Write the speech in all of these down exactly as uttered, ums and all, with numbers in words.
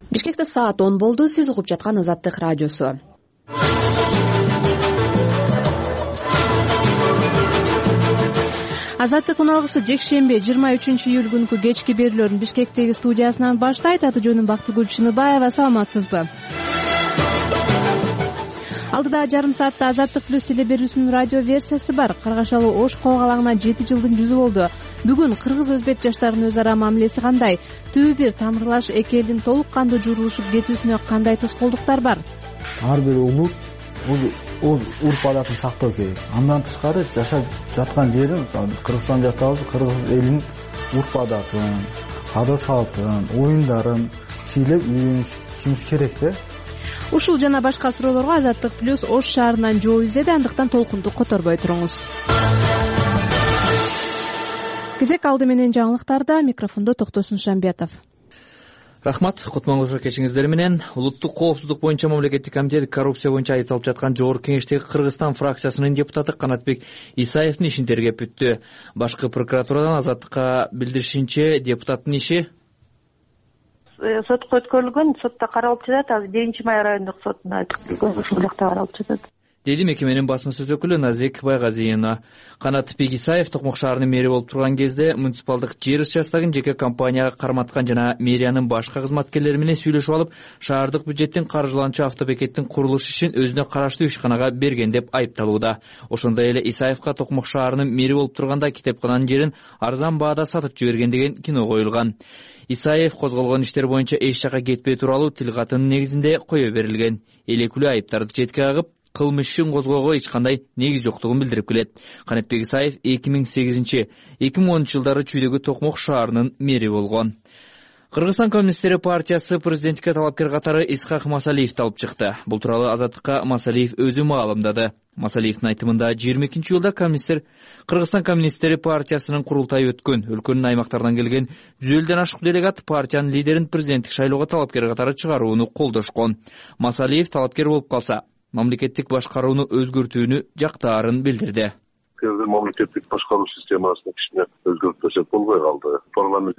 Бишкекте саат он болду. Сиз угуп жаткан Азаттык радиосу. Азаттык уналгысы жекшемби жыйырма үчүнчү июль күнкү кечки берүүлөрүн Бишкектеги студиясынан баштайт. Аты жөнүм Бактыгүл Чыныбаева. Саламатсызбы? Алдыда жарым саатта Азаттык плюс теле берүүсүнүн радио версиясы бар. Каргашалы Ош калгалаңына жети жылдын жүзү болду. Бүгүн кыргыз өзбек жаштарынын өз ара мамилеси кандай? Түбү бир тамырлаш эки элдин толук кандуу журулушуп кетүүсүнө кандай тоскоолдуктар бар? Ар бир улут өз урп адатын сактоо керек. Андан тышкары жашап жаткан жерим, Кыргызстан жаштабыз, кыргыз элинин урп адатын, ада салтын, оюндарын сыйлап үйрөнүшүбүз керек да. Ушул жана башка суроолорго Азаттык плюс Ош шаарынан жооп издеди, андыктан толкунду которбой туруңуз. Кезек алды менен жаңылыктарда, микрофондо Токтосун Шамбетов. Рахмат, кутман кечиңиздер менен. Улуттук коопсуздук боюнча мамлекеттик комитет коррупция боюнча айыпталып жаткан Жогорку Кеңештеги Кыргызстан фракциясынын депутаты Канатбек Исаевдин ишин тергеп бүттү. Башкы прокуратурадан Азаттыкка билдиришинче, депутаттын иши сотко өткөрүлгөн, сотто каралып жатат. Азыр биринчи май райондук сотуна өткөрүлгөн, ушул жакта каралып жатат, деди мекеменин басма сөз өкүлү Назик Байгазиевна. Канатбек Исаев Токмок шаарынын мэри болуп турган кезде муниципалдык жер участогун жеке компанияга карматкан жана мэриянын башка кызматкерлери менен сүйлөшүп алып, шаардык бюджеттин каржыланчу автобекеттин курулуш ишин өзүнө караштуу ишканага берген деп айыпталууда. Ошондой эле Исаевка Токмок шаарынын мэри болуп турганда китепкананын жерин арзан баада сатып жиберген деген кино коюлган. Исаев козголгон иштер боюнча эч жака кетпей тууралуу тил катынын негизинде кое берилген. Эл өкүлү айыптарды четке кагып, кылмыш ишин козгоого эч кандай негиз жоктугун билдирип келет. Канатбек Исаев эки миң сегизинчи — эки миң онунчу жылдары чүйдөгү Токмок шаарынын мэри болгон. Кыргызстан коммунисттери партиясы президенттикке талапкер катары Исхак Масалиевди алып чыкты. Бул тууралуу Азаттыкка Масалиев өзү маалымдады. Масалиевдин айтымында жыйырма экинчи июлда коммунисттер Кыргызстан коммунисттери партиясынын курултайы өткөн. Өлкөнүн аймактарынан келген жүз элүүдөн ашык делегат партиянын лидерин президенттик шайлоого талапкер катары чыгарууну колдошкон. Масалиев талапкер болуп калса, мамлекеттик башкарууну өзгөртүүнү жактаарын билдирди. Мамлекеттик башкаруу системасын кичине өзгөртпөсөк болбой калды. Парламент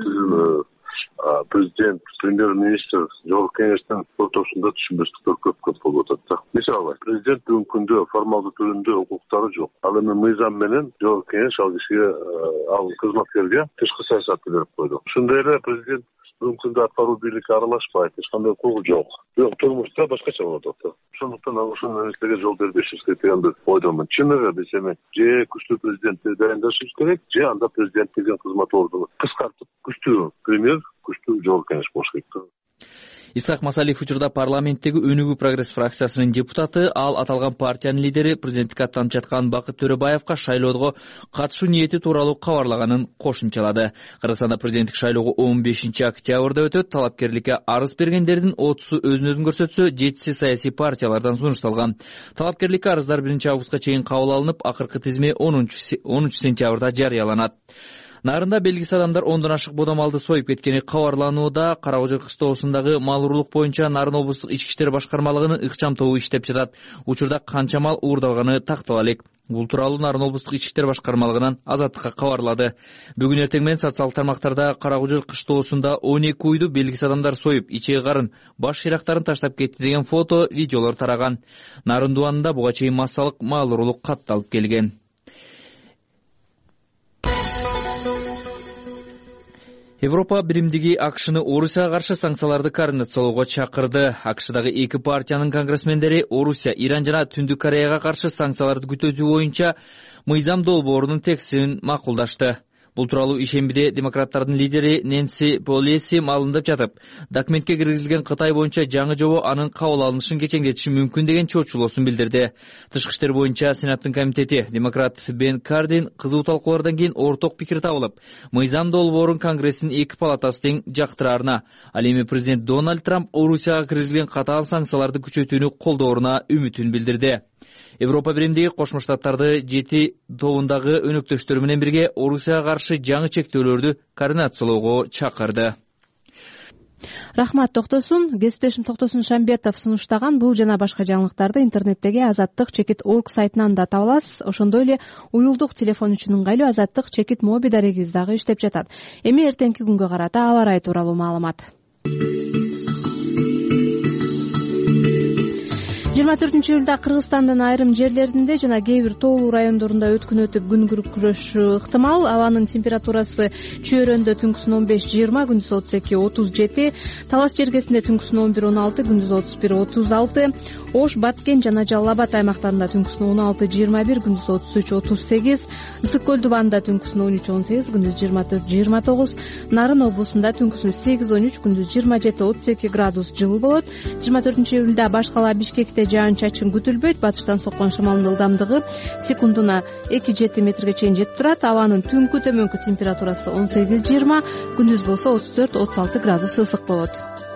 президент, премьер-министр, Жогорку Кеңештин ортосунда түшүнбөстүктөр көп көп болуп атат да. Мисалы, президент бүгүнкү күндө формалдуу түрүндө укуктары жок. Ал эми мыйзам менен Жогорку Кеңеш ал кишиге, ал кызматкерге тышкы саясатты берип койду. Ошондой эле президент бүгүнкү күндө аткаруу бийликке аралашпайт, эч кандай укугу жок. Бирок турмушта башкача болот да. Ошондуктан ошол нерселерге жол бербешибиз керек деген бир ойдомун. Чын эле биз эми же күчтүү президентти дайындашыбыз керек, же анда президент деген кызмат ордуну кыскартып, күчтүү премьер, күчтүү Жогорку Кеңеш болуш керек. Исхак Масалиев учурда парламенттеги Өнүгүү прогресс фракциясынын депутаты, ал аталган партиянын лидери президенттикке аттанып жаткан Бакыт Төрөбаевка шайлоого катышуу ниети тууралуу кабарлаганын кошумчалады. Кыргызстанда президенттик шайлоого он бешинчи октябрда өтөт. Талапкерликке арыз бергендердин отузу өзүн өзүн көрсөтсө, жетиси саясий партиялардан сунушталган. Талапкерликке арыздар биринчи августка чейин кабыл алынып, акыркы тизме онунчу сентябрда жарыяланат. Нарында белгисиз адамдар ондон ашык бодомалды союп кеткени кабарланууда. Кара Кожой кыштоосундагы мал уруулук боюнча Нарын облустук ички иштер башкармалыгынын ыкчам тобу иштеп жатат. Учурда канча мал уурдалганы тактала элек. Бул тууралуу Нарын облустук ички иштер башкармалыгынан Азаттыкка кабарлады. Бүгүн эртең менен социалдык тармактарда Кара Кожой кыштоосунда он эки уйду белгисиз адамдар союп, ичеги карын, баш шыйрактарын таштап кетти деген фото, видеолор тараган. Нарын дубанында буга чейин массалык мал уруулук катталып келген. Европа биримдиги АКШны Орусияга каршы санкцияларды координациялоого чакырды. АКШдагы эки партиянын конгрессмендери Орусия, Иран жана Түндүк Кореяга каршы санкцияларды күтөтүү боюнча мыйзам долбоорунун текстин макулдашты. Бул тууралуу ишембиде демократтардын лидери Нэнси Пелоси маалымдап жатып, документке киргизилген Кытай боюнча жаңы жобо анын кабыл алынышын кечеңдетиши мүмкүн деген чоочулоосун билдирди. Тышкы иштер боюнча Сенаттын комитети демократ Бен Кардин кызуу талкуулардан кийин орток пикир табылып, мыйзам долбоорун Конгресстин эки палатасы тең жактыраарына, ал эми президент Дональд Трамп Орусияга киргизилген катаал санкцияларды күчөтүүнү колдооруна үмүтүн билдирди. Европа биримдиги Кошмо Штаттарды жети тобундагы өнөктөштөрү менен бирге Орусияга каршы жаңы чектөөлөрдү координациялоого чакырды. Рахмат, Токтосун. Кесиптешим Токтосун Шамбетов сунуштаган бул жана башка жаңылыктарды интернеттеги азаттык чекит точка орг сайтынан да таба аласыз. Ошондой эле уюлдук телефон үчүн ыңгайлуу азаттык чекит моби дарегибиз дагы иштеп жатат. Эми эртеңки күнгө карата аба ырайы тууралуу маалымат. жыйырма төртүнчү июлда Кыргызстандын айрым жерлеринде жана кээ бир тоолуу райондорунда өткүн өтүп күн күркүрөшү ыктымал. Абанын температурасы Чөйрөндө түнкүсүн он беш жыйырма, күндүз отуз эки отуз жети, Талас жергесинде түнкүсүн он бир он алты, күндүз отуз бир отуз алты, Ош, Баткен жана Жалал Абад аймактарында түнкүсүн он алты жыйырма бир, күндүз отуз үч отуз сегиз, Ысык көл дубанында түнкүсүн он үч он сегиз, күндүз жыйырма төрт жыйырма тогуз, Нарын облусунда түнкүсүн сегиз он үч, күндүз жыйырма жети отуз эки градус жылы болот. жыйырма төртүнчү июлда баш кала Бишкекте жаан-чачын күтүлбөйт. Батыштан соккон шамалдын ылдамдыгы секундуна эки жети метрге чейин жетип турат. Абанын түнкү төмөнкү температурасы он сегиз жыйырма, күндүз болсо отуз төрт отуз алты градус ысык болот.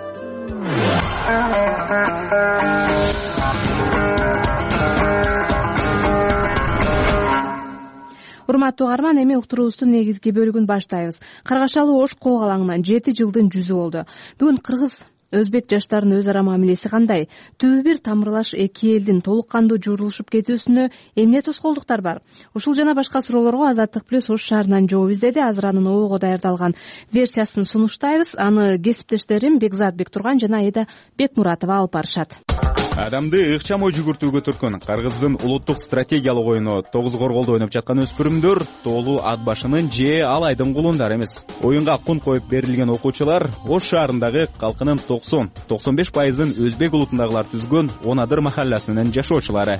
Урматтуу угарман, эми уктуруубуздун негизги бөлүгүн баштайбыз. Каргашалы Ош кол алаңынан жети жылдын жүзү болду. Бүгүн кыргыз өзбек жаштарынын өз ара мамилеси кандай? Түбү бир тамырлаш эки элдин толук кандуу журулушуп кетүүсүнө эмне тоскоолдуктар бар? Ушул жана башка суроолорго Азаттык плюс Ош шаарынан жооп издеди. Азыр анын ойго даярдалган версиясын сунуштайбыз. Аны кесиптештерим Бекзат Бектурган жана Айда Бекмуратова алып барышат. Адамды ыкчам ой жүгүртүүгө түрткөн Кыргыздын улуттук стратегиялык оюну тогуз корголдо ойноп жаткан өспүрүмдөр тоолуу ат башынын же алайдын кулундары эмес. Оюнга кун коюп берилген окуучулар Ош шаарындагы калкынын токсон токсон беш пайызын өзбек улутундагылар түзгөн он адыр махалласынын жашоочулары.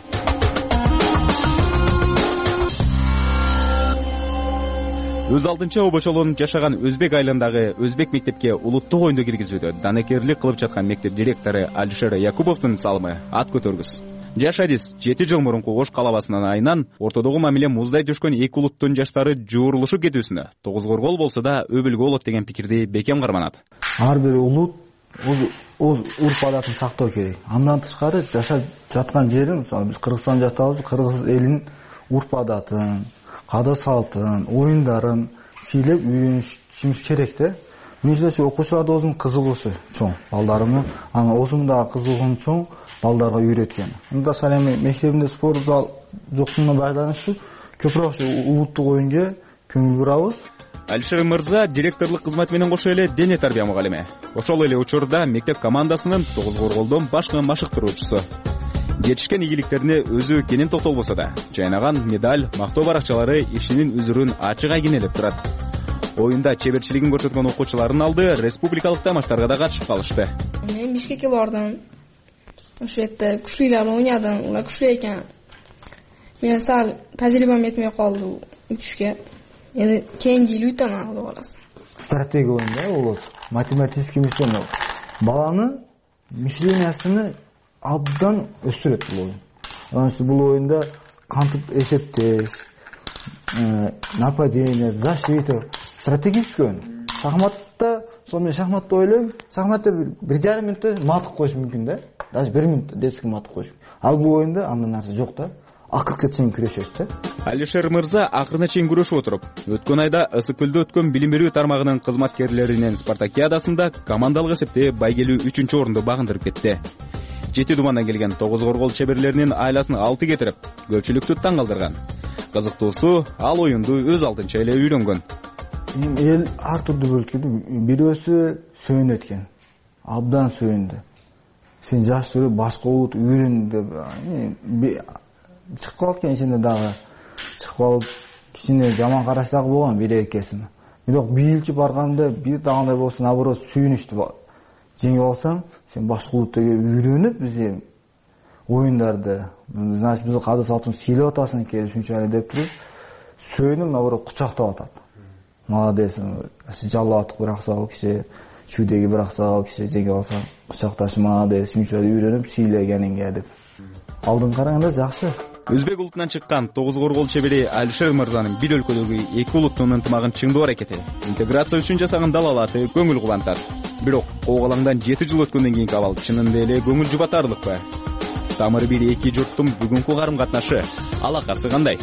Өз алдынча обошолонуп жашаган өзбек айылындагы өзбек мектепке улуттук оюнду киргизүүдө данекерлик кылып жаткан мектеп директору Алишер Якубовдун салымы ат көтөргүс. Жаш адис жети жыл мурунку Ош калабасынын айынан ортодогу мамиле муздай түшкөн эки улуттун жаштары жуурулушуп кетүүсүнө тогуз коргол болсо да өбүлгө болот деген пикирди бекем карманат. Ар бир улут өз урп адатын сактоо керек. Андан тышкары жашап жаткан жерин, мисалы биз Кыргызстан жаштабыз, кыргыз элинин урп адатын, каада салтын, оюндарын сыйлап үйрөнүшүбүз керек да. Мисалы окуучулар да өзүнүн кызыгуусу чоң, балдарымын, аны өзүнүн дагы кызыгуусу чоң балдарга үйрөткөн. Мында салем мектебинде спорт зал жоктугуна байланыштуу көбүрөөк улуттук оюнга көңүл бурабыз. Алишер мырза директорлук кызмат менен кошо эле дене тарбия мугалими. Ошол эле учурда мектеп командасынын тогуз корголдон башкы машыктыруучусу. Жетишкен ийгиликтерине өзү кенен токтолбосо да, жайнаган медаль, мактоо баракчалары ишинин үзүрүн ачык айгинелеп турат. Оюнда чеберчилигин көрсөткөн окуучулардын алды республикалык тамаштарга да катышып калышты. Мен Бишкекке бардым. Ошол жерде күчлүлөр ойнадым, улар күчлүү экен. Мен сал тажрыйбам жетмей калды учушка. Эми кийинки йыл үтөм алып аласың. Стратегия оюнда ол математический мышление. Баланы мышлениясыны абдан өстүрөт бул оюн. Анан бул оюнда кантип эсептеш, нападение, защита, стратегический оюн. Шахматта, сонун шахматты ойлойм, шахматта бир жарым мүнөттө матып коюш мүмкүн да. Даже бир мүнөттө детский матып коюш. Ал бул оюнда андай нерсе жок да. Акыркы чейин күрөшөбүз да. Алишер мырза акырына чейин күрөшүп отуруп, өткөн айда Ысык көлдө өткөн билим берүү тармагынын кызматкерлеринин спартакиадасында командалык эсепте байгелүү үчүнчү орунду багындырып кетти. Жети думандан келген тогуз коргол чеберлеринин айласын алты кетирип, көпчүлүктү таң калтырган. Кызыктуусу, ал оюнду өз алдынча эле үйрөнгөн. Эл ар түрдүү бөлкүдү, бирөөсү сөйнөт экен. Абдан сөйүндү. Сен жаш жүрүп башка улут үйрөн деп чыгып калат экен, ичинде дагы чыгып калып кичине жаман караш дагы болгон бир экесине. Бирок бийилчи барганда бир дагандай болсо, наоборот сүйүнүштү жеңип алсаң, сен башка улуттарга үйрөнүп биз оюндарды, значит биз каада салтын сыйлап атасың экен, ушунчалык деп туруп, сөйүнүп наоборот кучактап атат. Молодец, жалап атып бирак салып киши, чүйдеги бирак салып киши жеңип алсаң, кучакташ молодец, ушунчалык үйрөнүп сыйлегениңге деп. Алдын караганда жакшы. Өзбек улутунан чыккан тогуз коргол чебери Алишер мырзанын бир өлкөдөгү эки улуттун ынтымагын чыңдоо аракети, интеграция үчүн жасаган далалаты көңүл кубантат. Бирок кол-алаңдан жети жыл өткөндөн кийинки абал чынында эле көңүл жубатарлыкпы? Тамыры бир эки журттун бүгүнкү карым катнашы, алакасы кандай?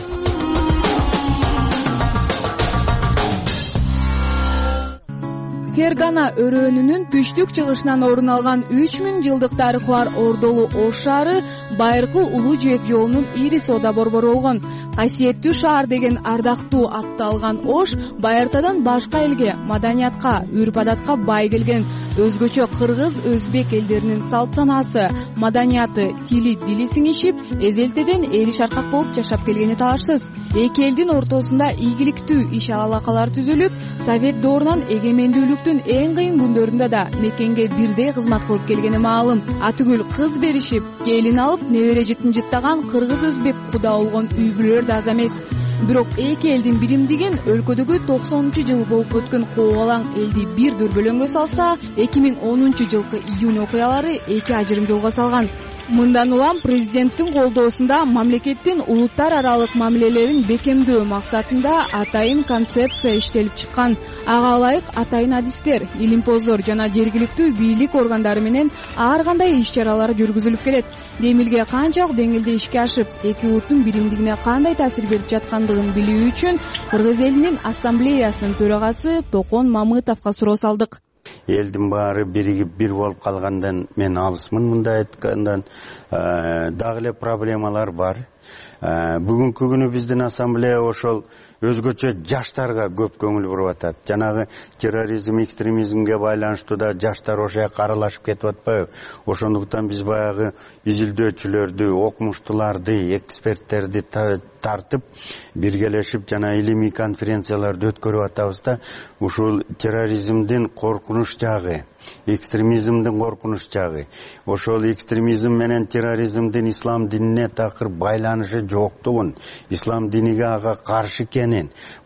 Фергана өрөөнүнүн түштүк чыгышынан орун алган үч миң жылдык тарыхы бар Ордолуу Ош шаары байыркы улуу жээк жолунун ири соода борбору болгон. Касиеттүү шаар деген ардактуу атты алган Ош байыртадан башка элге, маданиятка, үрп-адатка бай келген. Өзгөчө кыргыз, өзбек элдеринин салт санаасы, маданияты, тили, дили сиңишип, эзелтеден эри шаркак болуп жашап келгени талашсыз. Эки элдин ортосунда ийгиликтүү иш алакалар түзүлүп, Совет доорунан эгемендүүлүктүн эң кыйын күндөрүндө да мекенге бирдей кызмат кылып келгени маалым. Атүгүл кыз беришип, келин алып, небере жытын-жыттаган кыргыз-өзбек куда болгон үй бүлөлөр да аз эмес. Бирок эки элдин биримдигин өлкөдөгү токсонунчу жыл болуп өткөн коогалаң элди бир дүрбөлөңгө салса, эки миң онунчу жылкы июнь окуялары эки ажырым жолго салган. Мындан улам президенттин колдоосунда мамлекеттин улуттар аралык мамилелерин бекемдөө максатында атайын концепция иштелип чыккан. Ага ылайык атайын адистер, илимпоздор жана жергиликтүү бийлик органдары менен ар кандай иш-чаралар жүргүзүлүп келет. Демилге канчалык деңгээлде ишке ашып, эки улуттун биримдигине кандай таасир берип жаткандыгын билүү үчүн Кыргыз элинин ассамблеясынын төрагасы Токон Мамытовго суроо салдык. Элдин баары биригип бир болуп калгандан мен алысмын, мындай айткандан. Дагы эле проблемалар бар. Бүгүнкү күнү биздин ассамблея ошол өзгөчө жаштарга көп көңүл буруп атат. Жанагы терроризм, экстремизмге байланыштуу да жаштар ошо жака аралашып кетип атпайбы? Ошондуктан биз баягы изилдөөчүлөрдү, окумуштууларды, эксперттерди тартып, биргелешип жана илимий конференцияларды өткөрүп атабыз да, ушул терроризмдин коркунуч жагы, экстремизмдин коркунуч жагы, ошол экстремизм менен терроризмдин ислам динине такыр байланышы жоктугун, ислам диниге ага каршы экенин,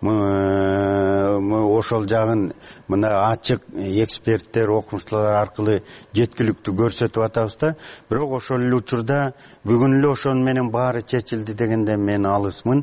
ошол жагын мына ачык эксперттер, окумуштуулар аркылуу жеткиликтүү көрсөтүп атабыз да. Бирок ошол эле учурда бүгүн эле ошон менен баары чечилди дегенде мен алысмын.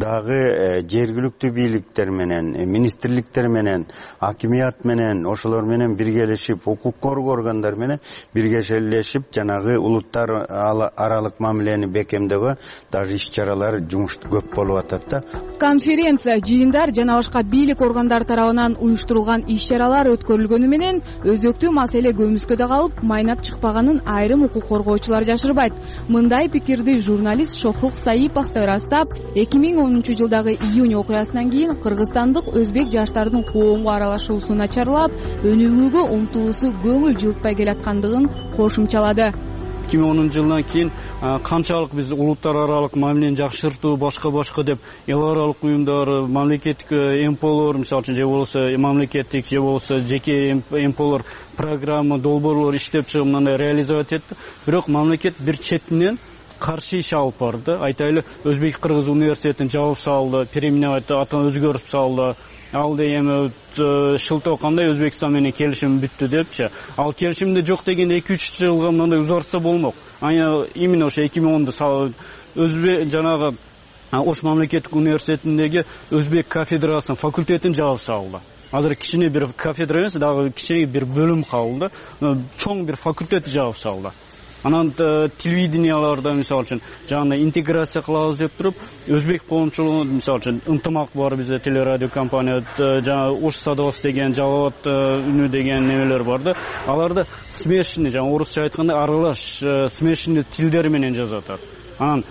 Дагы жергиликтүү бийликтер менен, министрликтер менен, акимият менен, ошолор менен биргелешип, укук коргоо органдары менен биргелешип, жанагы улуттар аралык мамилени бекемдөөгө даже иш-чаралар, жумуш көп болуп атат да. Конференция, жыйындар жана башка бийлик органдары тарабынан уюштурулган иш-чаралар өткөрүлгөнү менен өзөктүү маселе көмүскөдө калып, майнап чыкпаганын айрым укук коргоочулар жашырбайт. Мындай пикирди журналист Шохрук Саиповду ырастап, эки миң онунчу жылдагы июнь окуясынан кийин кыргызстандык өзбек жаштарынын коомго аралашуусу начарлап, өнүгүүгө умтулуусу көңүл жылытпай келаткандыгын кошумчалады. эки миң онунчу жылдан кийин канчалык биз улуттар аралык мамилени жакшыртуу, башка-башка деп эл аралык уюмдар, мамлекеттик эм пэ олор, мисалы үчүн же болбосо мамлекеттик же болбосо жеке эм пэ олор программа, долбоорлор иштеп чыгып мындай реализовать этти. Бирок мамлекет бир четинен каршы иш алып барды. Айтайлы, Өзбек Кыргыз университетин жабып салды, переименовать атын өзгөртүп салды. Ал эми шылтоо кандай Өзбекстан менен келишим бүттү депчи. Ал келишимде жок деген эки үч жылга мындай узартса болмок. Аны именно ошо эки миң онда Өзбек жанагы Ош мамлекеттик университетиндеги Өзбек кафедрасынын факультетин жабып салды. Азыр кичине бир кафедра эмес, дагы кичине бир бөлүм калды. Чоң бир факультет жабып салды. Анан телевиденияларда мисалы үчүн жана интеграция кылабыз деп туруп, өзбек коомчулугу мисалы үчүн ынтымак бар бизде телерадио компания, жана Ош Садовас деген, Жалалат үнү деген немелер бар да. Аларды смешанный, жана орусча айтканда аралаш смешанный тилдер менен жазып атат. Анан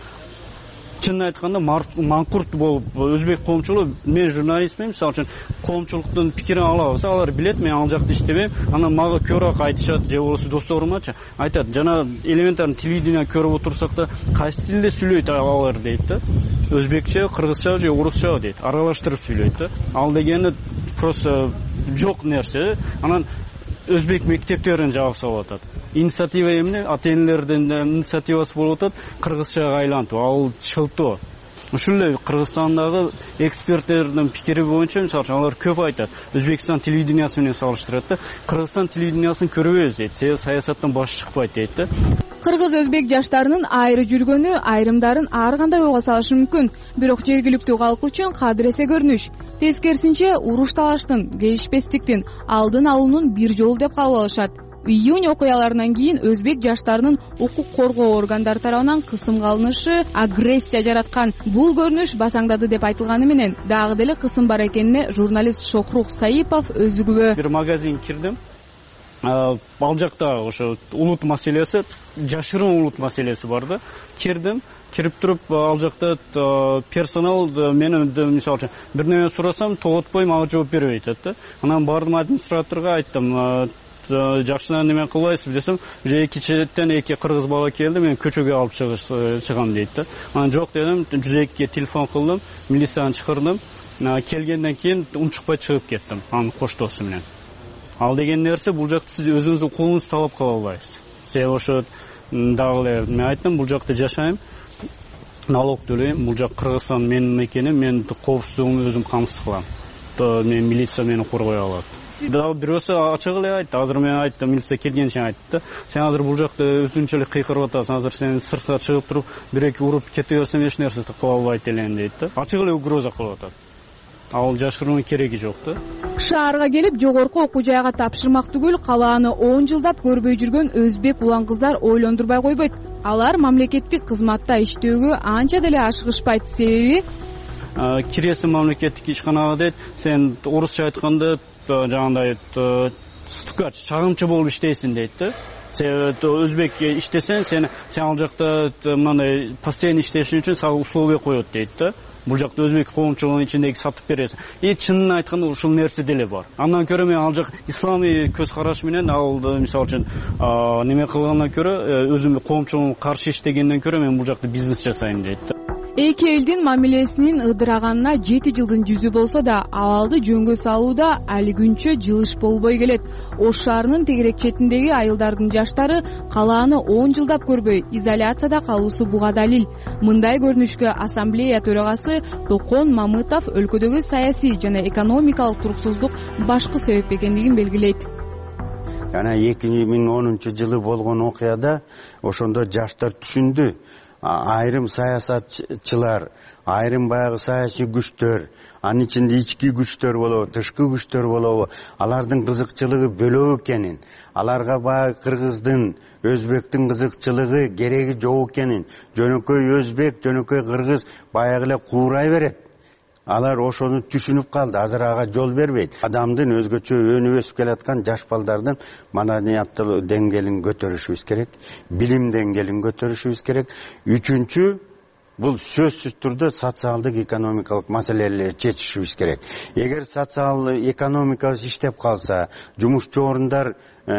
чынын айтканда маңкурт болуп өзбек коомчулугу, мен журналистмин, мисалы үчүн коомчулуктун пикирин алабыз, алар билет, мен ал жакта иштебейм, анан мага көрөк айтышат, же болбосо досторуңарчы айтат, жана элементарный телевидение көрүп отурсак да, кайсы тилде сүйлөйт алар дейт да, өзбекче, кыргызча же орусча дейт, аралаштырып сүйлөйт да. Ал дегени просто жок нерсе. Анан өзбек мектептерин жабып салып атат. Инициатива эмне? Ата-энелердин инициативасы болуп атат, кыргызчага айлантуу, ал шылтоо. Ушул эле Кыргызстандагы эксперттердин пикири боюнча, мисалы үчүн алар көп айтат. Өзбекстан телевидениясы менен салыштырат да. Кыргызстан телевидениясын көрбөйбүз дейт. Себеби саясаттан баш чыкпайт дейт да. Кыргыз-өзбек жаштарынын айры жүргөнү айрымдарын ар кандай ойго салышы мүмкүн. Бирок жергиликтүү калк үчүн кадыресе көрүнүш. Тескерисинче, уруш талаштын, келишпестиктин алдын алуунун бир жолу деп кабыл алышат. июнь окуяларынан кийин өзбек жаштарынын укук коргоо органдары тарабынан кысымга алынышы агрессия жараткан. Бул көрүнүш басаңдады деп айтылганы менен дагы деле кысым бар экенине журналист Шохрух Саипов өзү күбө. Бир магазин кирдим. Ал жакта ошо улут маселеси, жашырын улут маселеси бар да. Кирдим, кирип туруп ал жакта персонал мени мисалы үчүн бир неме сурасам толотпой мага жооп бербей атат да. Анан бардым администраторго айттым, жакшынан неме кылбайсызбы десем, уже эки четтен эки кыргыз бала келди, мен көчөгө алып чыгам дейт да. Анан жок дедим, жүз экиге телефон кылдым, милицияны чакырдым. Келгенден кийин унчукпай чыгып кеттим анын коштоосу менен. Ал деген нерсе бул жакта сиз өзүңүздүн колуңузду талап кыла албайсыз. Себеби ошо дагы эле мен айттым, бул жакта жашайм, налог төлөйм, бул жак Кыргызстан менин экенин, мен коопсуздугумду өзүм камсыз кылам. Мен милиция мени коргой алат. Дагы бирөөсү ачык эле айтты. Азыр мен айттым, милиция келгенче айтты. Сен азыр бул жакта өзүнчөлүк кыйкырып атасың. Азыр сен сыртка чыгып туруп, бир-эки уруп кете берсең эч нерсе кыла албайт элем дейт да. Ачык эле угроза кылып атат. Ал жашырууну кереги жок да. Шаарга келип жогорку окуу жайга тапшырмак түгүл, калааны он жылдап көрбөй жүргөн өзбек улан кыздар ойлондурбай койбойт. Алар мамлекеттик кызматта иштөөгө анча деле ашыгышпайт. Себеби киресиң мамлекеттик ишканага дейт, сен орусча айтканда жагандай стукач, чагымчы болуп иштейсиң дейт да. Себеби өзбек иштесең, сен сен ал жакта мындай постоянно иштешиң үчүн сага условия коет дейт да. Бул жакта өзбек коомчулугунун ичиндеги сатып бересиң. И чынын айтканда ушул нерсе деле бар. Андан көрө мен ал жак исламий көз караш менен ал мисалы үчүн неме кылгандан көрө, өзүм коомчулугуна каршы иштегенден көрө мен бул жакта бизнес жасайм дейт да. Эки элдин мамилесинин ыдыраганына жети жылдын жүзү болсо да, абалды жөнгө салууда али күнчө жылыш болбой келет. Ош шаарынын тегерек четиндеги айылдардын жаштары калааны он жылдап көрбөй изоляцияда калуусу буга далил. Мындай көрүнүшкө ассамблея төрагасы Токон Мамытов өлкөдөгү саясий жана экономикалык туруксуздук башкы себеп экендигин белгилейт. Жана эки миң онунчу жылы болгон окуяда ошондо жаштар түшүндү. Айрым саясатчылар, айрым баягы саясий күчтөр, анын ичинде ички күчтөр болобу, тышкы күчтөр болобу, алардын кызыкчылыгы бөлөк экенин, аларга баягы кыргыздын, өзбектин кызыкчылыгы кереги жок экенин, жөнөкөй өзбек, жөнөкөй кыргыз баягы эле куурай берет. Алар ошону түшүнүп калды, азыр ага жол бербейт. Адамдын өзгөчө өнүп өсүп келаткан жаш балдардын маданияттуу деңгээлин көтөрүшүбүз керек, билим деңгээлин көтөрүшүбүз керек. Үчүнчү, бул сөзсүз түрдө социалдык экономикалык маселелерди чечишибиз керек. Эгер социалдык экономикабыз иштеп калса, жумушчу орундар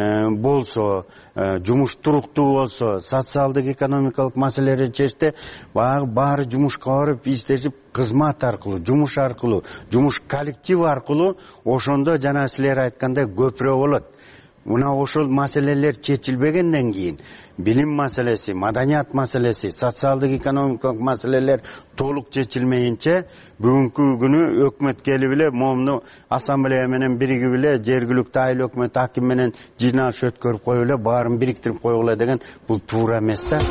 болсо, жумуш туруктуу болсо, социалдык экономикалык маселелерди чечте, баягы баары жумушка барып иштешип, кызмат аркылуу, жумуш аркылуу, жумуш коллектив аркылуу ошондо жана силер айткандай көпүрө болот. Мына ошол маселелер чечилбегенден кийин билим маселеси, маданият маселеси, социалдык экономикалык маселелер толук чечилмейинче бүгүнкү күнү өкмөт келип эле момуну ассамблея менен биригип эле жергиликтүү айыл өкмөт аким менен жыйналыш өткөрүп коюп эле баарын бириктирип койгула деген бул туура эмес да.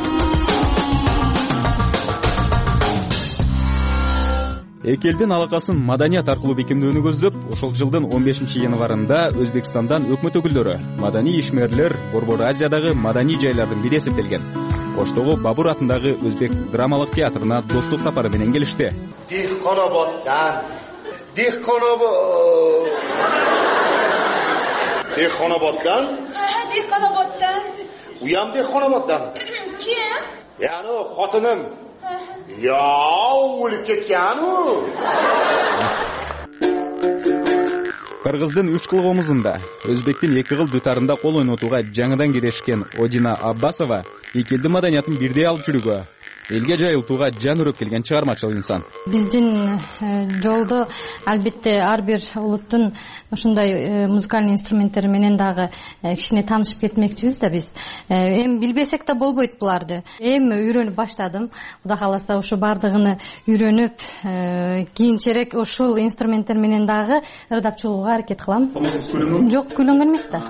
Эки элдин алакасын маданият аркылуу бекемдөөнү көздөп, ошол жылдын он бешинчи январында Өзбекстандан өкмөт өкүлдөрү, маданий ишмерлер Борбор Азиядагы маданий жайлардын бири эсептелген Оштогу Бабур атындагы өзбек драмалык театрына достук сапары менен келишти. Дихконободдан, Дихконобод, Дихконободдан, Дихконободдан. Уям Дихконободдан. Ким? Яно хотыным. Я өлүп кеткен. Кыргыздын үч кыл комузунда, өзбектин эки кыл дутарында кол ойнотууга жаңыдан кирешкен Одина Аббасова эки элдин маданиятын бирдей алып жүрүүгө, элге жайылтууга жан өрөк келген чыгармачыл инсан. Биздин жолдо албетте ар бир улуттун ушундай музыкалдык инструменттери менен дагы кичине таанышып кетмекчибиз да биз. Эми билбесек да болбойт буларды. Эми үйрөнүп баштадым. Кудай кааласа ушу бардыгыны үйрөнүп, кийинчерээк ушул инструменттер менен дагы ырдап чыгууга аракет кылам. Жок, күйлөнгөн эмес да.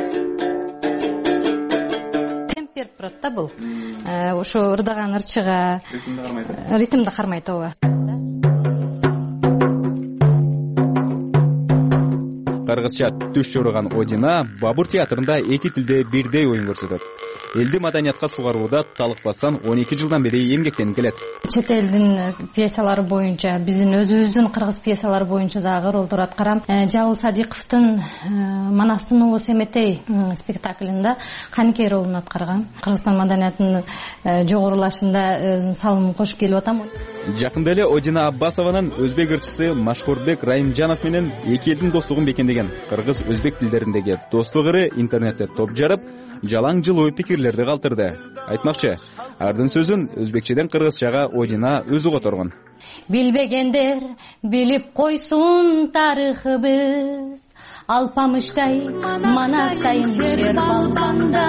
Темп берип турат да бул. Ошо ырдаган ырчыга ритмди кармайт, ооба. кыргызча түш жороган Одина Бабур театрында эки тилде бирдей оюн көрсөтөт. Элди маданиятка сугарууда талыкпастан он эки жылдан бери эмгектенип келет. Чет элдин пьесалары боюнча, биздин өзүбүздүн кыргыз пьесалары боюнча дагы ролдор аткарам. Жалыл Садыковдун Манастын уулу Семетей спектаклинде Каникей ролун аткаргам. Кыргызстан маданиятынын жогорулашында өзүм салымымды кошуп келип атам. Жакында эле Одина Аббасованын өзбек ырчысы Машхурбек Райымжанов менен эки элдин достугун бекемдеген кыргыз өзбек тилдериндеги достук ыры интернетте топ жарып, жалаң жылуу пикирлерди калтырды. Айтмакчы, ардын сөзүн өзбекчеден кыргызчага Одина өзү которгон. Билбегендер билип койсун тарыхыбыз, алпамыштай манастайын шер балбанда.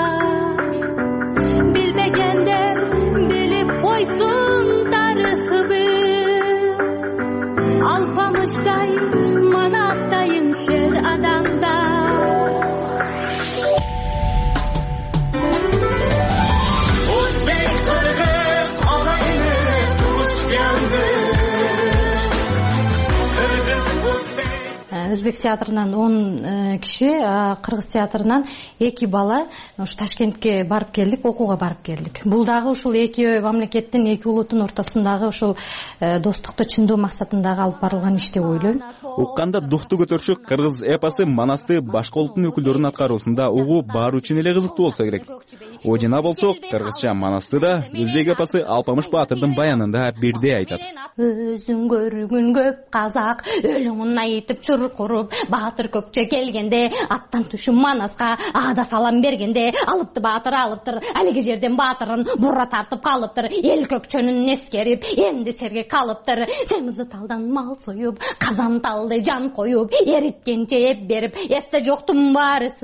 Билбегендер билип койсун тарыхыбыз, алпамыштай манастайын шер адамда. Өзбек театрынан он киши, кыргыз театрынан эки бала ушу Ташкентке барып келдик, окууга барып келдик. Бул дагы ушул эки мамлекеттин, эки улуттун ортосундагы ушул достукту чындоо максатындагы алып барылган иш деп ойлойм. Укканда духту көтөрчү кыргыз эпосы Манасты башка улуттун өкүлдөрүнүн аткаруусунда угуу баары үчүн эле кызыктуу болсо керек. Одина болсо кыргызча Манасты да, өзбек эпосы Алпамыш Баатырдын баянында бирдей айтат. Өзүң көргөн көп казак өлүңүн айтып чуркуруп, Баатыр көкчө келгенде аттан түшүп Манаска ада салам бергенде, алыпты Баатыр алыптыр, алиги жерден Баатырын бура тартып калыптыр, эл көкчөнүн эскерип эмди серге калыптыр, семизди талдан мал союп, казан талды жан коюп, эриткенче эп берип, эсте жоктун баарысы.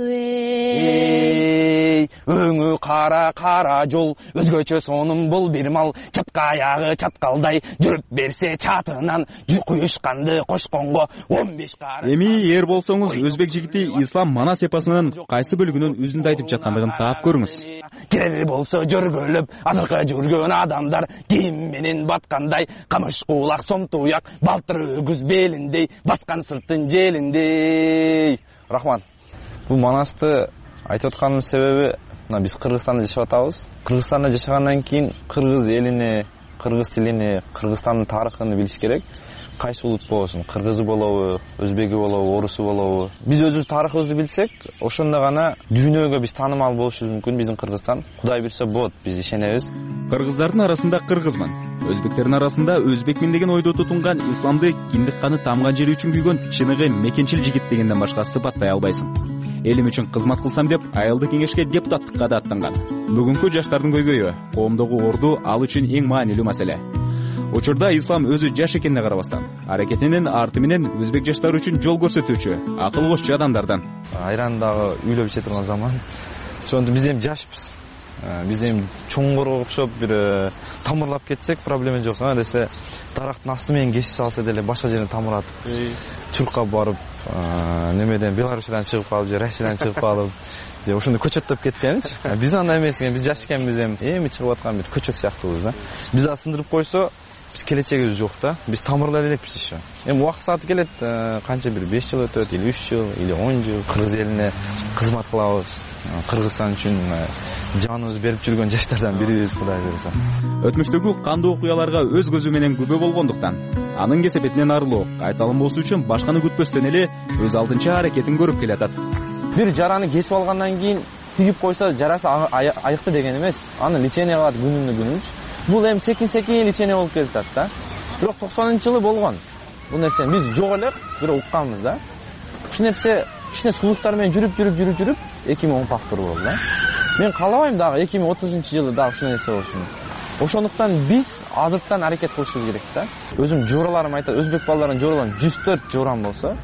Эй, өңү кара кара жол, өзгөчө сонун бул бир мал, чатка аягы чаткалдай жүрүп берсе чатынан, куюшканды кошконго он беш кара. Эми эр болсоңуз өзбек жигити Ислам Манас эпосунун кайсы бөлүгүнүн өзүндө айтып жаткандыгын таап көрүңүз. Керери болсо жөргөлөп, азыркы жүргөн адамдар кийим менен баткандай, камыш куулак сомту уяк, балтыр өгүз белиндей, баскан сырттын желиндей. Рахман. Бул Манасты айтып атканымдын себеби, биз Кыргызстанда жашап атабыз. Кыргызстанда жашагандан кийин кыргыз элине, кыргыз тилине, Кыргызстандын тарыхын билиш керек. Кайсы улут болсун, кыргызы болобу, өзбеги болобу, орусу болобу. Биз өзүбүз тарыхыбызды билсек, ошондо гана дүйнөгө биз таанымал болушубуз мүмкүн. Биздин Кыргызстан Кудай буйрса болот, биз ишенебиз. Кыргыздардын арасында кыргызмын, өзбектердин арасында өзбекмин деген ойдо тутунган исламды киндик каны тамган жери үчүн күйгөн чыныгы мекенчил жигит дегенден башка сыпаттай албайсың. Элим үчүн кызмат кылсам деп, айылдык кеңешке депутаттыкка да аттанган. Бүгүнкү жаштардын көйгөйү, коомдогу орду ал үчүн эң маанилүү маселе. Учурда ислам өзү жаш экенине карабастан, аракетинин арты менен өзбек жаштары үчүн жол көрсөтүүчү, акыл кошчу адамдардан. Айрандагы үйлөп иче турган заман. Ошондо биз эми жашпыз. Биз эми чоңгорго окшоп бир тамырлап кетсек проблема жок, а десе дарактын асты менен кесип салса деле башка жерден тамыратып, чуркап барып, немеден Беларусиядан чыгып калып, же Россиядан чыгып калып, же ошондо көчөттөп кеткенчи. Биз андай эмес экен, биз жаш экенбиз эми, эми чыгып аткан бир көчөк сыяктуубуз да. Биз да сындырып койсо, биз келечегибиз жок да. Биз тамырлай элекпиз еще. Эми убакыт сааты келет, канча бир беш жыл өтөт, или үч жыл, или он жыл кыргыз элине кызмат кылабыз. Кыргызстан үчүн жаныбызды берип жүргөн жаштардан бирибиз, Кудай буйрса. Өтмүштөгү кандуу окуяларга өз көзү менен күбө болгондуктан, анын кесепетинен арылуу, кайталанбоосу үчүн башканы күтпөстөн эле өз алдынча аракетин көрүп келатат. Бир жараны кесип алгандан кийин тигип койсо жарасы айыкты деген эмес. Аны лечение кылат күнүнө күнүнчө. Бул эми секин-секин лечение болуп келатат да. Бирок токсонунчу жылы болгон. Бул нерсе биз жок элек, бирок укканбыз да. Ушул нерсе кичине сулуктар менен жүрүп жүрүп жүрүп жүрүп эки миң он фактор болду да. Мен каалабайм дагы эки миң отузунчу жылы дагы ушул нерсе болсун. Ошондуктан биз азыртан аракет кылышыбыз керек да. Өзүм жораларым айтат, өзбек балдарын жораларын жүз төрт жорам болсо,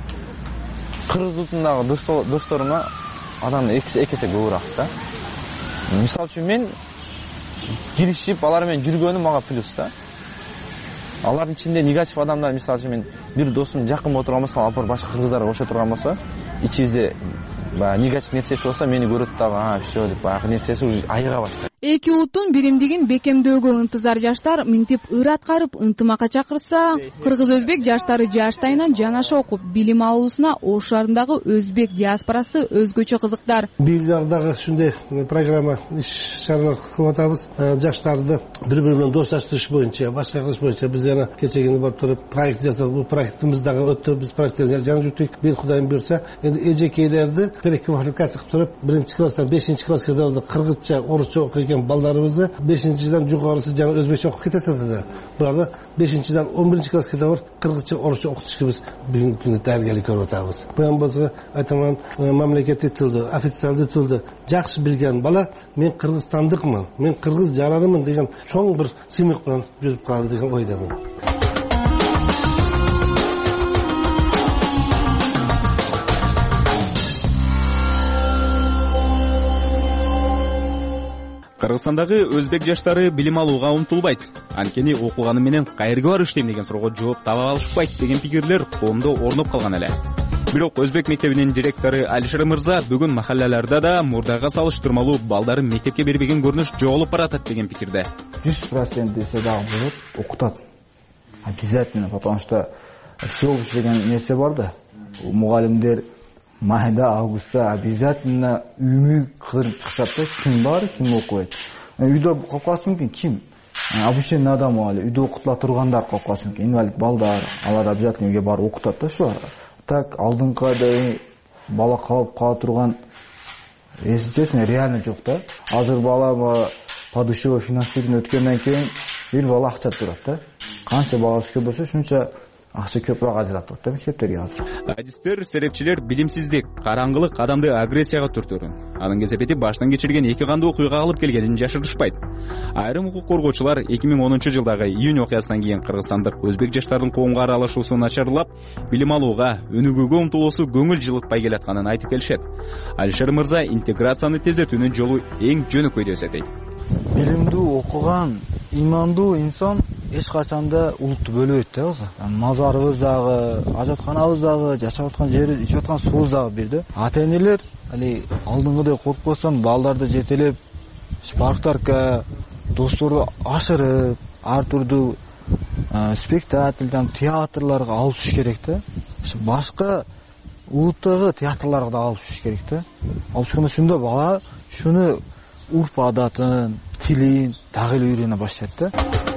кыргыз улутундагы досторума адамдан эки эсе көбүрөөк да. Мисалы үчүн мен киришип, алар менен жүргөнүм мага плюс да. Алардын ичинде негатив адамдар, мисалы үчүн мен бир досум жакын отурган болсо, алып башка кыргыздарга кошо турган болсо, ичибизде баягы негатив нерсеси болсо, мени көрөт дагы, а, всё деп баягы нерсеси уже айыга баштайт. Эки улуттун биримдигин бекемдөөгө ынтызар жаштар минтип ыр аткарып ынтымакка чакырса, кыргыз өзбек жаштары жаштайынан жанаша окуп билим алуусуна Ош шаарындагы өзбек диаспорасы өзгөчө кызыктар. Бийил дагы ушундай программа иш чаралар кылып атабыз. Жаштарды бири бири менен досташтырыш боюнча, башка кылыш боюнча биз жана кечегине барып туруп проект жасап, бул проектибиз дагы өтө, биз проекттерди жана жүктүк. Бир Кудайым буйрса, энди эжекейлерди переквалификация кылып туруп, биринчи класстан бешинчи класска да кыргызча, орусча окуйт балдарыбызды бешинчиден жогорусу жана өзбекче окуп кетет да. Буларды бешинчиден он биринчи класска да кыргызча, орусча окутушка биз бүгүнкү күндө даярдык көрүп атабыз. Буян болсо айтаман, мамлекеттик тилди, официалдуу тилди жакшы билген бала мен кыргызстандыкмын, мен кыргыз жаранымын деген чоң бир сыймык менен жүзүп калды деген ойдамын. Кыргызстандагы өзбек жаштары билим алууга умтулбайт. Анткени окуганы менен кайерге барып иштейм деген суроого жооп таба алышпайт деген пикирлер коомдо орноп калган эле. Бирок өзбек мектебинин директору Алишер Мырза бүгүн махаллаларда да мурдага салыштырмалуу балдарын мектепке бербеген көрүнүш жоголуп баратат деген пикирде. жүз процент десе дагы болот, окутат. Обязательно, потому что всеобщий деген нерсе бар да. Мугалимдер майда, августта обязательно үймүй кырып чыгышат да, ким бар, ким окубайт. Үйдө калып калышы мүмкүн, ким? Обучение адамы алып, үйдө окутула тургандар калып калышы мүмкүн, инвалид балдар, алар обязательно үйгө барып окутат да, шу. Так, алдыңкыдай бала калып кала турган, если честно, реально жок да. Азыр бала подушевый финансирование өткөндөн кийин бир бала акча турат да. Канча баласы көп болсо, шунча акча көпүрөөк ажыратып атат мектептерге азыр. Адистер, серепчилер билимсиздик, караңгылык адамды агрессияга түртөрүн. Анын кесепети баштан кечирген эки кандуу окуяга алып келгенин жашырышпайт. Айрым укук коргоочулар эки миң онунчу жылдагы июнь окуясынан кийин кыргызстандык өзбек жаштардын коомго аралашуусу начарлап, билим алууга, өнүгүүгө умтулуусу көңүл жылытпай келатканын айтып келишет. Алишер Мырза интеграцияны тездетүүнүн жолу эң жөнөкөй деп эсептейт. Билимдүү, окуган, имандуу инсан эч качан да улутту бөлөбөйт да өзү. Мазарыбыз дагы, ажатканабыз дагы, жашап аткан жери, ичип аткан суубуз дагы бир да. Ата-энелер али алдыңгыдай коркпостон балдарды жетелеп, парктарга, досторду ашырып, ар түрдүү спектакльдан театрларга алып түшүш керек да. Башка улуттагы театрларга да алып түшүш керек да. Ал ушунда бала шуну урп адатын, тилин дагы эле үйрөнө баштайт да.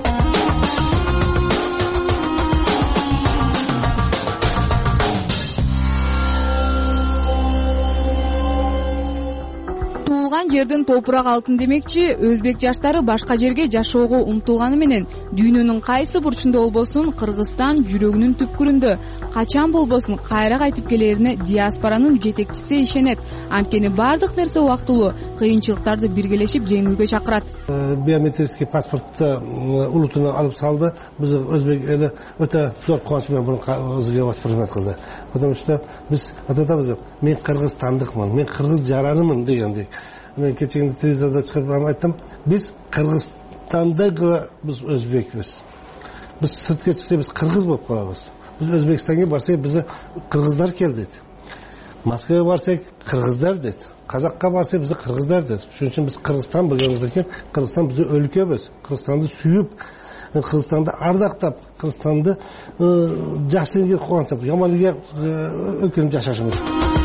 Жердин топурак алтын демекчи, өзбек жаштары башка жерге жашоого умтулганы менен дүйнөнүн кайсы бурчунда болбосун Кыргызстан жүрөгүнүн түпкүрүндө качан болбосун кайра кайтып келерине диаспоранын жетекчиси ишенет. Анткени бардык нерсе убактылуу, кыйынчылыктарды биргелешип жеңүүгө чакырат. Биометрический паспортты улутуна алып салды. Биз өзбек эли өтө зор кубанч менен буну өзүгө воспринимать кылды. Потому что биз атабыз, мен кыргызстандыкмын, мен кыргыз жаранымын дегендей. Мен кечегинде телевизордо чыгып айттым, биз Кыргызстандагы биз өзбекпиз. Биз сыртка чыксак биз кыргыз болуп калабыз. Биз Өзбекстанга барсак биз кыргыздар келди. Москвага барсак кыргыздар дейт. Казакка барсак биз кыргыздар дейт. Шуның үчүн биз Кыргызстан болгонубуздан кийин Кыргызстан биздин өлкөбүз. Кыргызстанды сүйүп, Кыргызстанды ардактап, Кыргызстанды жакшылыгы кубантып, жаманлыгы өкүнүп жашашыбыз.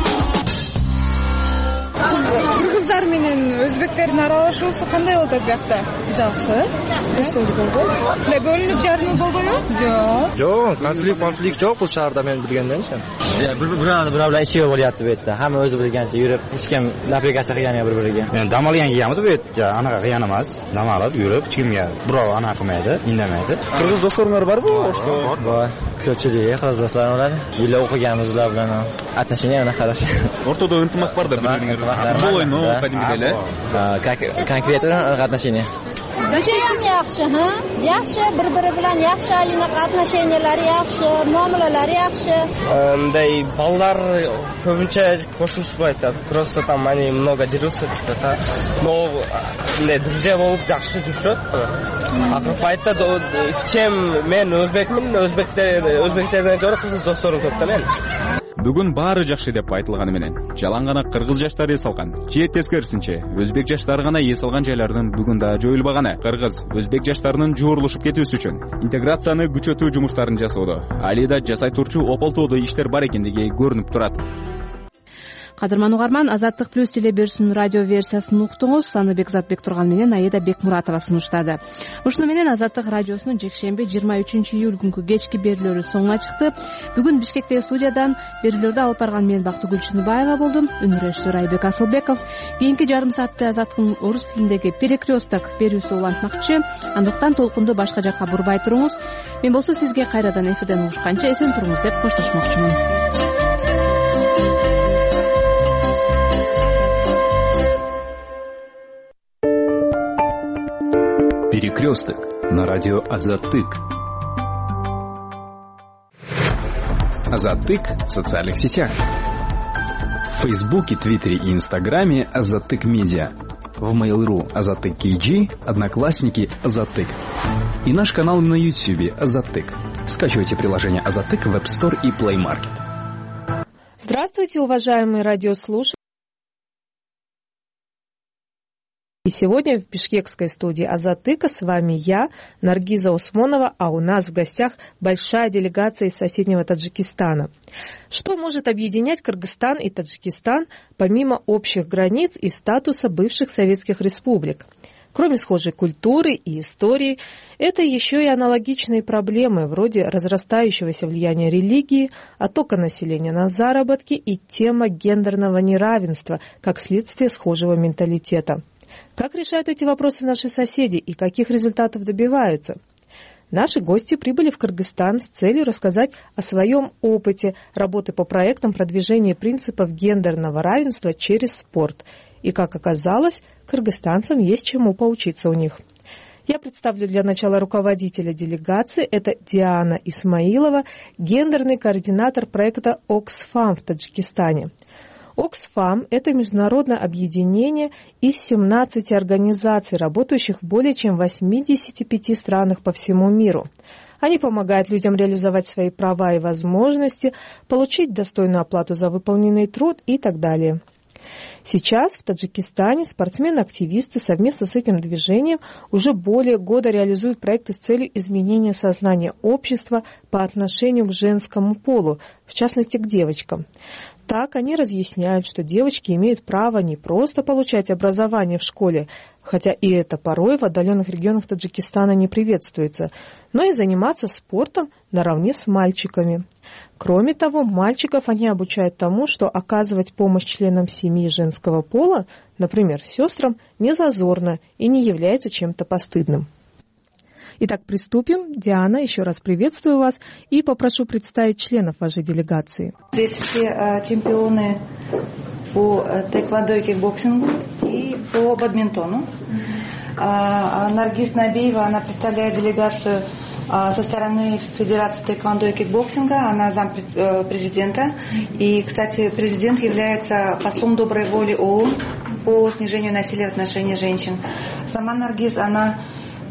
Кыргыздар менен өзбектердин аралашуусу кандай болот биякта? Жакшы. Эчтеке болбойт. Эле бөлүнүп жарынуу болбойбу? Жок. Жок, конфликт, конфликт жок бул шаарда мен билгенденчи. Бир-бирин бири ичип болуп бу жерде. Хамма өзү билгенче жүрүп, эч ким напрягаться кылган бири-бириге. Мен дам алган кыямыз бу жерде. Анага кыян эмес. Дам алып жүрүп, эч кимге бирөө ана кылмайды, индемейди. Кыргыз досторуңар барбы? Бар. Көчөдө кыргыз досторум бар. Эле окуганбыз улар менен. Отношения мына хорошо. Ортодо ынтымак бар да бири-бириңерге. Болойну, кадимгидей эле. Как конкретно отношения? Judayam yaxshi, ha? Yaxshi, bir-biri bilan yaxshi, aloqa отношениялari yaxshi, muomalalari yaxshi. Мындай балдар көбүнчө кошулушпай айтат. Просто там они много дерутся, типа так. Но мындай друзья болуп жакшы жүрүшөт. Акыркы айтат, чем мен өзбекмин, өзбектер өзбектерден көрө кыргыз досторум көп да мен. бүгүн баары жакшы деп айтылганы менен жалаң гана кыргыз жаштары эс алган же тескерисинче өзбек жаштары гана эс алган жайлардын бүгүн да жоюлбаганы кыргыз өзбек жаштарынын жуурулушуп кетүүсү үчүн интеграцияны күчөтүү жумуштарын жасоодо али да жасай турчу ополтоодо иштер бар экендиги көрүнүп турат. Кадырман угарман, Азаттык плюс теле берүүсүнүн радио версиясын уктуңуз. Аны Бекзат Бектурган менен Аида Бекмуратова сунуштады. Ушуну менен Азаттык радиосунун жекшемби жыйырма үчүнчү июль күнкү кечки берүүлөрү соңуна чыкты. Бүгүн Бишкектеги студиядан берүүлөрдү алып барган мен Бактыгүл Чыныбаева болдум. Үн режиссер Айбек Асылбеков. Кийинки жарым саатта Азаттыктын орус тилиндеги перекресток берүүсү улантмакчы. Андыктан толкунду башка жакка бурбай туруңуз. Мен болсо сизге кайрадан эфирден угушканча эсен туруңуз деп коштошмокчумун. Перекресток на радио Азаттык. Азаттык в социальных сетях. В Фейсбуке, Твиттере и Инстаграме Азаттык Медиа. В Mail.ru Азаттык кей джи, Одноклассники Азаттык. И наш канал на Ютубе Азаттык. Скачивайте приложение Азаттык в App Store и Play Market. Здравствуйте, уважаемые радиослушатели. И сегодня в бишкекской студии Азаттыка с вами я, Наргиза Усмонова, а у нас в гостях большая делегация из соседнего Таджикистана. Что может объединять Кыргызстан и Таджикистан помимо общих границ и статуса бывших советских республик? Кроме схожей культуры и истории, это еще и аналогичные проблемы вроде разрастающегося влияния религии, оттока населения на заработки и тема гендерного неравенства как следствие схожего менталитета. Как решают эти вопросы наши соседи и каких результатов добиваются? Наши гости прибыли в Кыргызстан с целью рассказать о своем опыте работы по проектам продвижения принципов гендерного равенства через спорт. И, как оказалось, кыргызстанцам есть чему поучиться у них. Я представлю для начала руководителя делегации. Это Диана Исмаилова, гендерный координатор проекта Оксфам в Таджикистане. Оксфам – это международное объединение из семнадцати организаций, работающих в более чем восьмидесяти пяти странах по всему миру. Они помогают людям реализовать свои права и возможности, получить достойную оплату за выполненный труд и так далее. Сейчас в Таджикистане спортсмены-активисты совместно с этим движением уже более года реализуют проекты с целью изменения сознания общества по отношению к женскому полу, в частности к девочкам. Так они разъясняют, что девочки имеют право не просто получать образование в школе, хотя и это порой в отдаленных регионах Таджикистана не приветствуется, но и заниматься спортом наравне с мальчиками. Кроме того, мальчиков они обучают тому, что оказывать помощь членам семьи женского пола, например, сестрам, не зазорно и не является чем-то постыдным. Итак, приступим. Диана, еще раз приветствую вас и попрошу представить членов вашей делегации. Здесь все э, чемпионы по тэквондо и кикбоксингу и по бадминтону. А, Наргиз Набиева, она представляет делегацию а, со стороны Федерации тэквондо и кикбоксинга, она зампрезидента. И, кстати, президент является послом доброй воли ООН по снижению насилия в отношении женщин. Сама Наргиз, она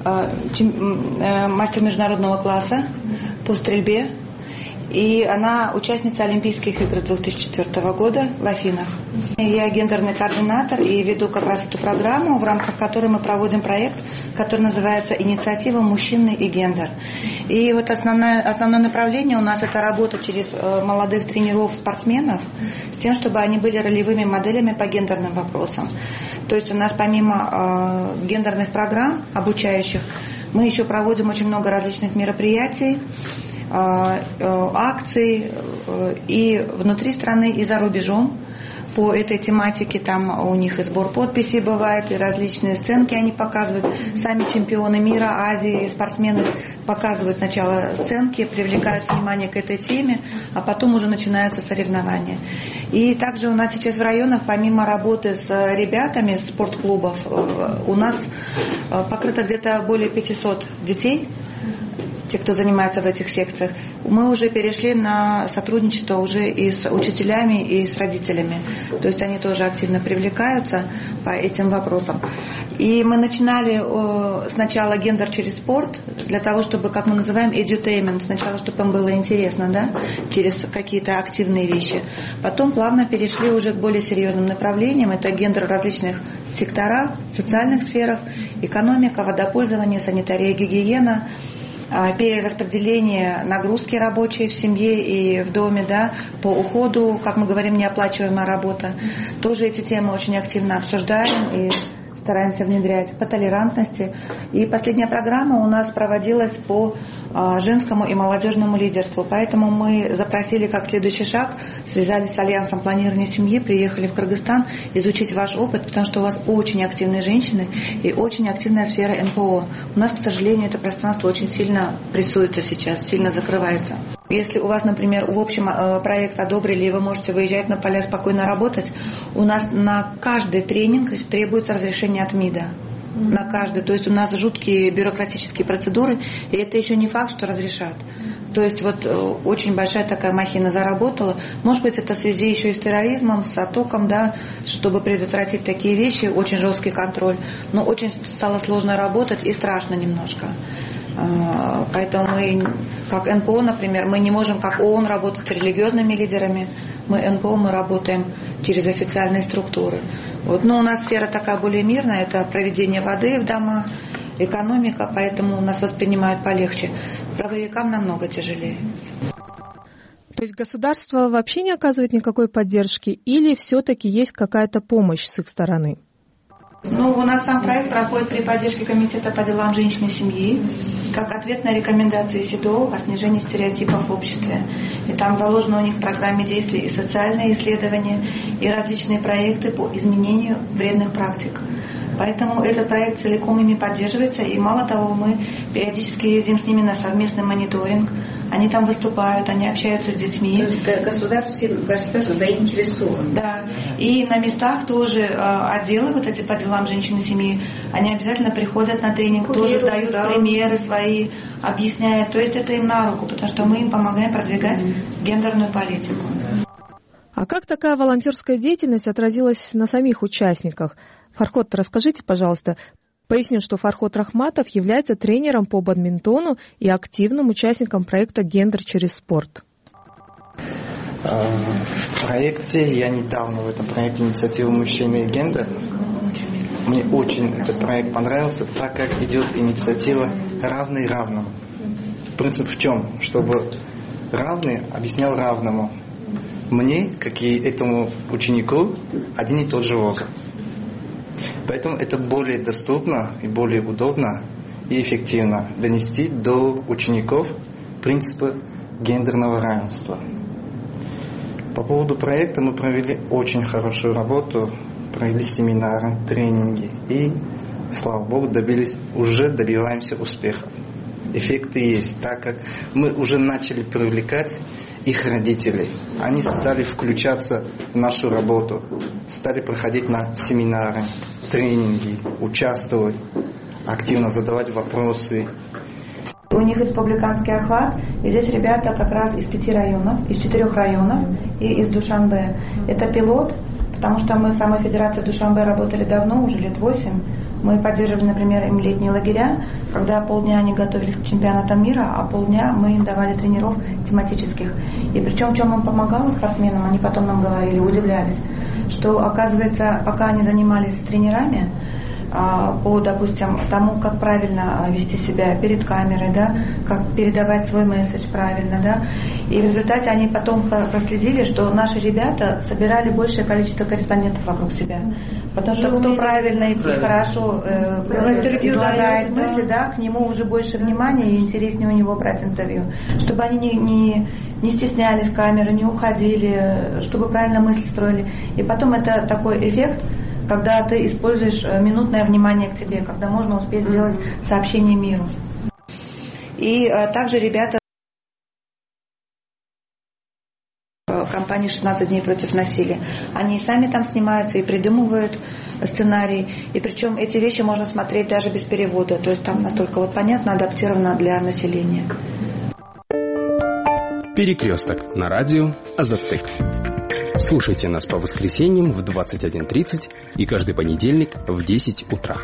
мастер международного класса по стрельбе, и она участница Олимпийских игр две тысячи четвёртого года в Афинах. Я гендерный координатор и веду как раз эту программу, в рамках которой мы проводим проект, который называется «Инициатива «Мужчины и гендер». И вот основное, основное направление у нас – это работа через молодых тренеров, спортсменов, с тем, чтобы они были ролевыми моделями по гендерным вопросам. То есть у нас помимо э, гендерных программ обучающих, мы еще проводим очень много различных мероприятий, акций и внутри страны, и за рубежом по этой тематике. Там у них и сбор подписей бывает, и различные сценки они показывают. Сами чемпионы мира, Азии, спортсмены показывают сначала сценки, привлекают внимание к этой теме, а потом уже начинаются соревнования. И также у нас сейчас в районах, помимо работы с ребятами спортклубов, у нас покрыто где-то более пятисот детей те, кто занимается в этих секциях, мы уже перешли на сотрудничество уже и с учителями, и с родителями. То есть они тоже активно привлекаются по этим вопросам. И мы начинали сначала гендер через спорт, для того, чтобы, как мы называем, edutainment, сначала, чтобы им было интересно, да, через какие-то активные вещи. Потом плавно перешли уже к более серьезным направлениям. Это гендер в различных секторах, социальных сферах, экономика, водопользование, санитария, гигиена, перераспределение нагрузки рабочей в семье и в доме, да, по уходу, как мы говорим, неоплачиваемая работа. Тоже эти темы очень активно обсуждаем и стараемся внедрять по толерантности. И последняя программа у нас проводилась по женскому и молодежному лидерству. Поэтому мы запросили как следующий шаг, связались с Альянсом планирования семьи, приехали в Кыргызстан изучить ваш опыт, потому что у вас очень активные женщины и очень активная сфера эн пэ о. У нас, к сожалению, это пространство очень сильно прессуется сейчас, сильно закрывается. Если у вас, например, в общем проект одобрили, и вы можете выезжать на поля спокойно работать, у нас на каждый тренинг требуется разрешение от МИДа. На каждый. То есть у нас жуткие бюрократические процедуры, и это еще не факт, что разрешат. То есть вот очень большая такая махина заработала. Может быть, это в связи еще и с терроризмом, с оттоком, да, чтобы предотвратить такие вещи, очень жесткий контроль. Но очень стало сложно работать и страшно немножко. Поэтому мы, как эн пэ о, например, мы не можем, как ООН, работать с религиозными лидерами. Мы эн пэ о, мы работаем через официальные структуры. Вот. Но у нас сфера такая более мирная, это проведение воды в домах, экономика, поэтому нас воспринимают полегче. Правовикам намного тяжелее. То есть государство вообще не оказывает никакой поддержки или все-таки есть какая-то помощь с их стороны? Ну, у нас сам проект проходит при поддержке Комитета по делам женщин и семьи, как ответ на рекомендации СИДО о снижении стереотипов в обществе. И там заложено у них в программе действий и социальные исследования, и различные проекты по изменению вредных практик. Поэтому этот проект целиком ими поддерживается, и мало того, мы периодически ездим с ними на совместный мониторинг. Они там выступают, они общаются с детьми. Государство, государство заинтересовано. Да. И на местах тоже э, отделы вот эти по делам женщин и семьи, они обязательно приходят на тренинг, тоже дают да. примеры свои, объясняют. То есть это им на руку, потому что мы им помогаем продвигать mm-hmm. гендерную политику. А как такая волонтерская деятельность отразилась на самих участниках? Фархот, расскажите, пожалуйста. Поясню, что Фархот Рахматов является тренером по бадминтону и активным участником проекта «Гендер через спорт». В проекте, я недавно в этом проекте инициативы «Мужчины и гендер». Мне очень этот проект понравился, так как идет инициатива «Равный равному». Принцип в чем? Чтобы равный объяснял равному. Мне, как и этому ученику, один и тот же возраст. Поэтому это более доступно и более удобно и эффективно донести до учеников принципы гендерного равенства. По поводу проекта мы провели очень хорошую работу, провели семинары, тренинги и, слава богу, добились, уже добиваемся успехов. Эффекты есть, так как мы уже начали привлекать их родителей. Они стали включаться в нашу работу, стали проходить на семинары, тренинги, участвовать, активно задавать вопросы. У них республиканский охват, и здесь ребята как раз из пяти районов, из четырех районов и из Душанбе. Это пилот, потому что мы с самой федерацией в Душанбе работали давно, уже лет восемь. Мы поддерживали, например, им летние лагеря, когда полдня они готовились к чемпионатам мира, а полдня мы им давали тренеров тематических. И причем, в чем им помогало спортсменам, они потом нам говорили, удивлялись, что, оказывается, пока они занимались с тренерами, по, допустим, тому, как правильно вести себя перед камерой, да, как передавать свой месседж правильно, да, и в результате они потом проследили, что наши ребята собирали большее количество корреспондентов вокруг себя, потому что кто правильно и хорошо э, излагает мысли, да, к нему уже больше внимания и интереснее у него брать интервью, чтобы они не, не, не стеснялись камеры, не уходили, чтобы правильно мысли строили, и потом это такой эффект, когда ты используешь минутное внимание к тебе, когда можно успеть сделать сообщение миру. И а, также ребята компании «шестнадцать дней против насилия». Они и сами там снимаются, и придумывают сценарий. И причем эти вещи можно смотреть даже без перевода. То есть там настолько вот понятно, адаптировано для населения. Перекресток на радио Азаттык. Слушайте нас по воскресеньям в двадцать один тридцать и каждый понедельник в десять утра.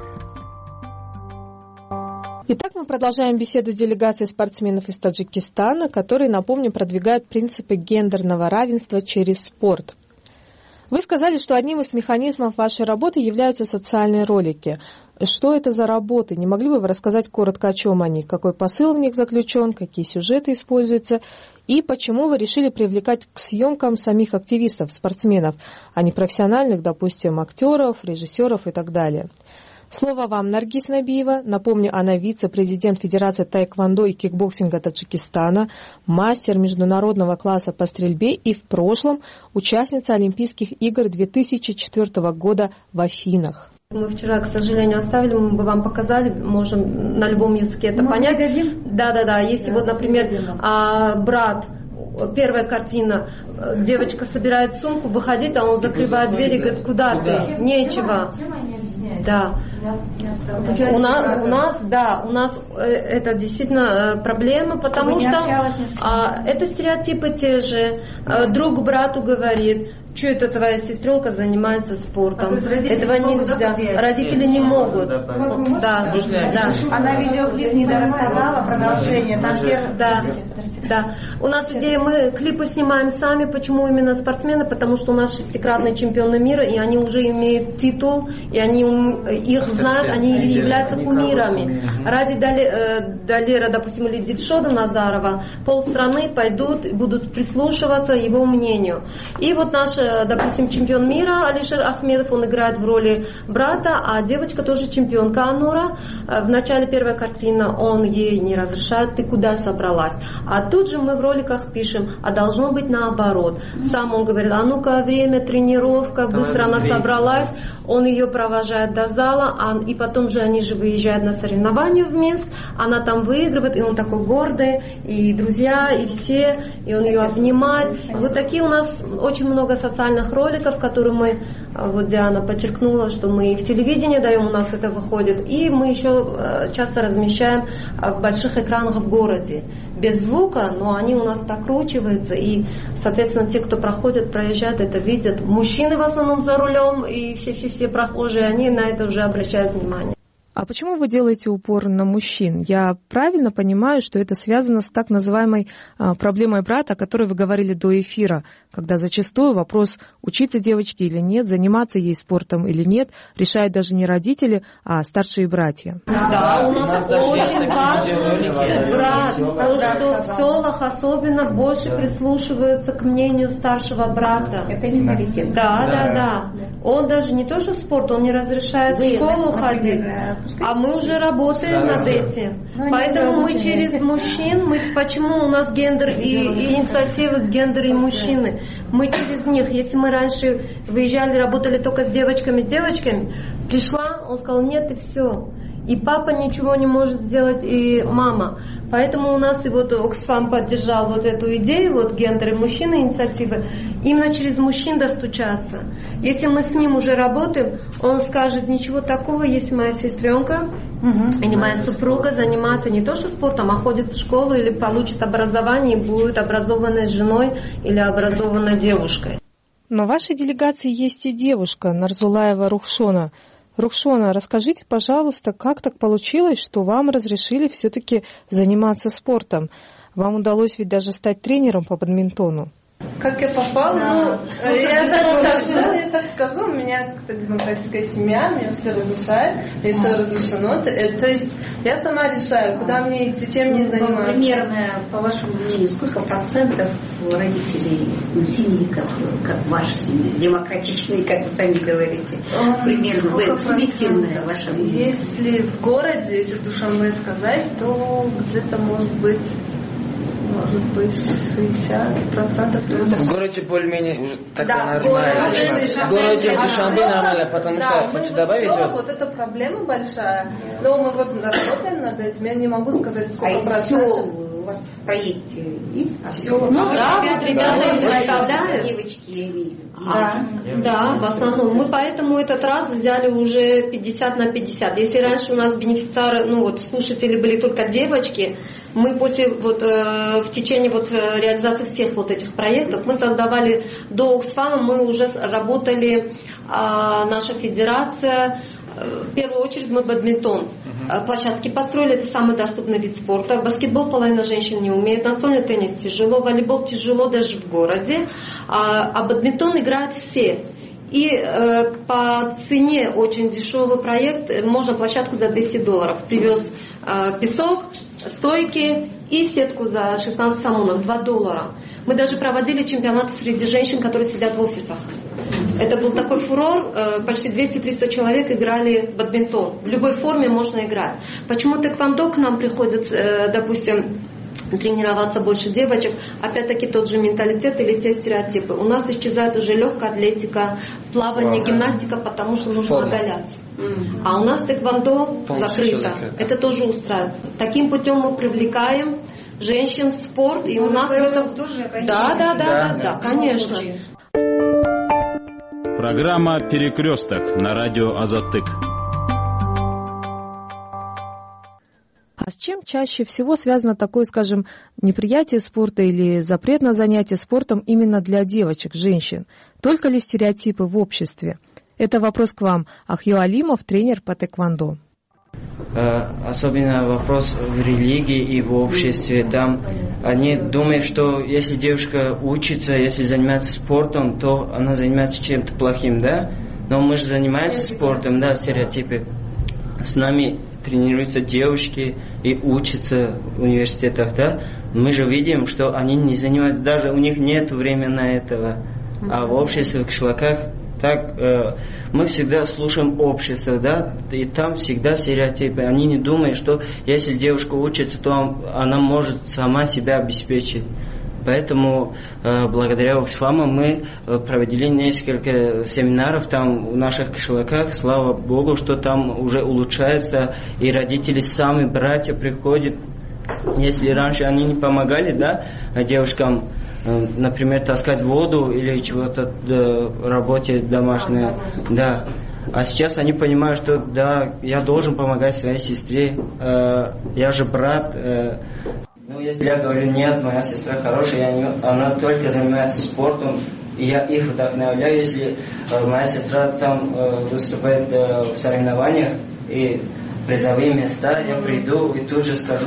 Итак, мы продолжаем беседу с делегацией спортсменов из Таджикистана, которые, напомню, продвигают принципы гендерного равенства через спорт. Вы сказали, что одним из механизмов вашей работы являются социальные ролики. Что это за работы? Не могли бы вы рассказать коротко, о чем они? Какой посыл в них заключен? Какие сюжеты используются? И почему вы решили привлекать к съемкам самих активистов, спортсменов, а не профессиональных, допустим, актеров, режиссеров и так далее? Слово вам, Наргиз Набиева. Напомню, она вице-президент Федерации таэквондо и кикбоксинга Таджикистана, мастер международного класса по стрельбе и в прошлом участница Олимпийских игр две тысячи четвёртого года в Афинах. Мы вчера, к сожалению, оставили, мы бы вам показали, можем на любом языке это мы понять. Да, да, да. Если вот, например, а, брат, первая картина, девочка собирает сумку, выходить, а он закрывает дверь и говорит, куда ты? Нечего. Да. У нас, у нас, да, у нас это действительно проблема, потому что а, это стереотипы те же. Друг брату говорит, что это твоя сестренка занимается спортом. А этого нельзя. Родители не могут. Да, да. Она видеоклип не рассказала, продолжение. Там да, да. У нас идея, мы клипы снимаем сами. Почему именно спортсмены? Потому что у нас шестикратные чемпионы мира, и они уже имеют титул, и они их знают, они являются кумирами. Ради Далера, допустим, или Дильшода Назарова, полстраны пойдут, будут прислушиваться его мнению. И вот наш, допустим, чемпион мира Алишер Ахмедов, он играет в роли брата, а девочка тоже чемпионка Анура. В начале первой картины он ей не разрешает, ты куда собралась? А тут же мы в роликах пишем, а должно быть наоборот. Сам он говорит, а ну-ка, время, тренировка, быстро она собралась, он ее провожает до зала, а, и потом же они же выезжают на соревнования в Минск, она там выигрывает, и он такой гордый, и друзья, и все, и он ее обнимает. Вот такие у нас очень много социальных роликов, которые мы, вот Диана подчеркнула, что мы и в телевидении даем, у нас это выходит, и мы еще часто размещаем в больших экранах в городе. Без звука, но они у нас прокручиваются, и, соответственно, те, кто проходят, проезжают, это видят. Мужчины в основном за рулем, и все-все-все прохожие, они на это уже обращают внимание. А почему вы делаете упор на мужчин? Я правильно понимаю, что это связано с так называемой а, проблемой брата, о которой вы говорили до эфира, когда зачастую вопрос, учиться девочке или нет, заниматься ей спортом или нет, решают даже не родители, а старшие братья. Да, у нас очень важный брат, потому что в селах особенно больше прислушиваются к мнению старшего брата. Это миноритет. Да, да, да. Он даже не то, что спорт, он не разрешает в школу ходить. А мы уже работаем да, над этим. Но поэтому мы через мужчин, мы, почему у нас гендер и, и инициативы гендер и мужчины, мы через них, если мы раньше выезжали, работали только с девочками, с девочками, пришла, он сказал, нет, и все. И папа ничего не может сделать, и мама. Поэтому у нас и вот Оксфам поддержал вот эту идею, вот гендер и мужчины инициативы, именно через мужчин достучаться. Если мы с ним уже работаем, он скажет, ничего такого, если моя сестренка угу. или моя супруга занимается не то что спортом, а ходит в школу или получит образование и будет образованной женой или образованной девушкой. Но в вашей делегации есть и девушка, Нарзулаева Рухшона. Рухшона, расскажите, пожалуйста, как так получилось, что вам разрешили все-таки заниматься спортом? Вам удалось ведь даже стать тренером по бадминтону. Как я попала? Да. Ну, я так скажу, я так скажу, у меня как-то демократическая семья, мне все разрешает, мне все разрешено. То есть я сама решаю, куда мне идти, чем мне заниматься. Примерно, по вашему мнению, сколько процентов родителей, ну, семьи, как, как ваша семья, демократичные, как вы сами говорите, примерно вы, субъективное ваше мнение? Если в городе, если в Душанбе сказать, то где-то может быть может быть шестьдесят процентов. В городе более-менее уже так да, нормально. В городе в Душанбе нормально, потому да, что хочу добавить. Вот, вот это проблема большая. Но мы вот работаем над этим, я не могу сказать, сколько а процентов. у вас в проекте есть? А все, ну да, вот ребята их представляют. Девочки, я имею в виду. Да, да, в основном. Мы поэтому этот раз взяли уже пятьдесят на пятьдесят. Если раньше у нас бенефициары, ну вот слушатели были только девочки, мы после вот э, в течение вот реализации всех вот этих проектов мы создавали до Оксфама, мы уже работали, э, наша федерация. В первую очередь мы бадминтон. Площадки построили, это самый доступный вид спорта. Баскетбол половина женщин не умеет, настольный теннис тяжело, волейбол тяжело даже в городе, а, а бадминтон играют все. И э, по цене очень дешевый проект, можно площадку за двести долларов. Привез э, песок, стойки и сетку за шестнадцать самонов, два доллара. Мы даже проводили чемпионаты среди женщин, которые сидят в офисах. Это был такой фурор, почти двести-триста человек играли в бадминтон. В любой форме можно играть. Почему тэквондо к нам приходит, допустим, тренироваться больше девочек? Опять-таки тот же менталитет или те стереотипы. У нас исчезает уже легкая атлетика, плавание, wow. гимнастика, потому что нужно Форма. оголяться. Mm-hmm. А у нас тэквондо закрыто. Это тоже устраивает. Таким путем мы привлекаем женщин в спорт. И ну, у нас в этом... тоже, да, да, да, да, да, да, конечно. Программа «Перекресток» на радио «Азаттык». А с чем чаще всего связано такое, скажем, неприятие спорта или запрет на занятия спортом именно для девочек, женщин? Только ли стереотипы в обществе? Это вопрос к вам. Ахьё Алимов, тренер по тэквондо. Особенно вопрос в религии и в обществе. Там они думают, что если девушка учится, если занимается спортом, то она занимается чем-то плохим, да? Но мы же занимаемся спортом, да, стереотипы. С нами тренируются девушки и учатся в университетах, да? Мы же видим, что они не занимаются, даже у них нет времени на этого. А в обществе, в кишлаках, так, э, мы всегда слушаем общество, да, и там всегда стереотипы. Они не думают, что если девушка учится, то она может сама себя обеспечить. Поэтому э, благодаря Оксфаму мы проводили несколько семинаров там в наших кишлаках. Слава Богу, что там уже улучшается, и родители сами, братья приходят. Если раньше они не помогали, да, девушкам, например, таскать воду или чего-то, да, работе домашней, да. А сейчас они понимают, что да, я должен помогать своей сестре, э, я же брат. Э. Ну, если я говорю, нет, моя сестра хорошая, я не, она только занимается спортом, и я их вдохновляю, если э, моя сестра там э, выступает э, в соревнованиях и призовые места, я приду и тут же скажу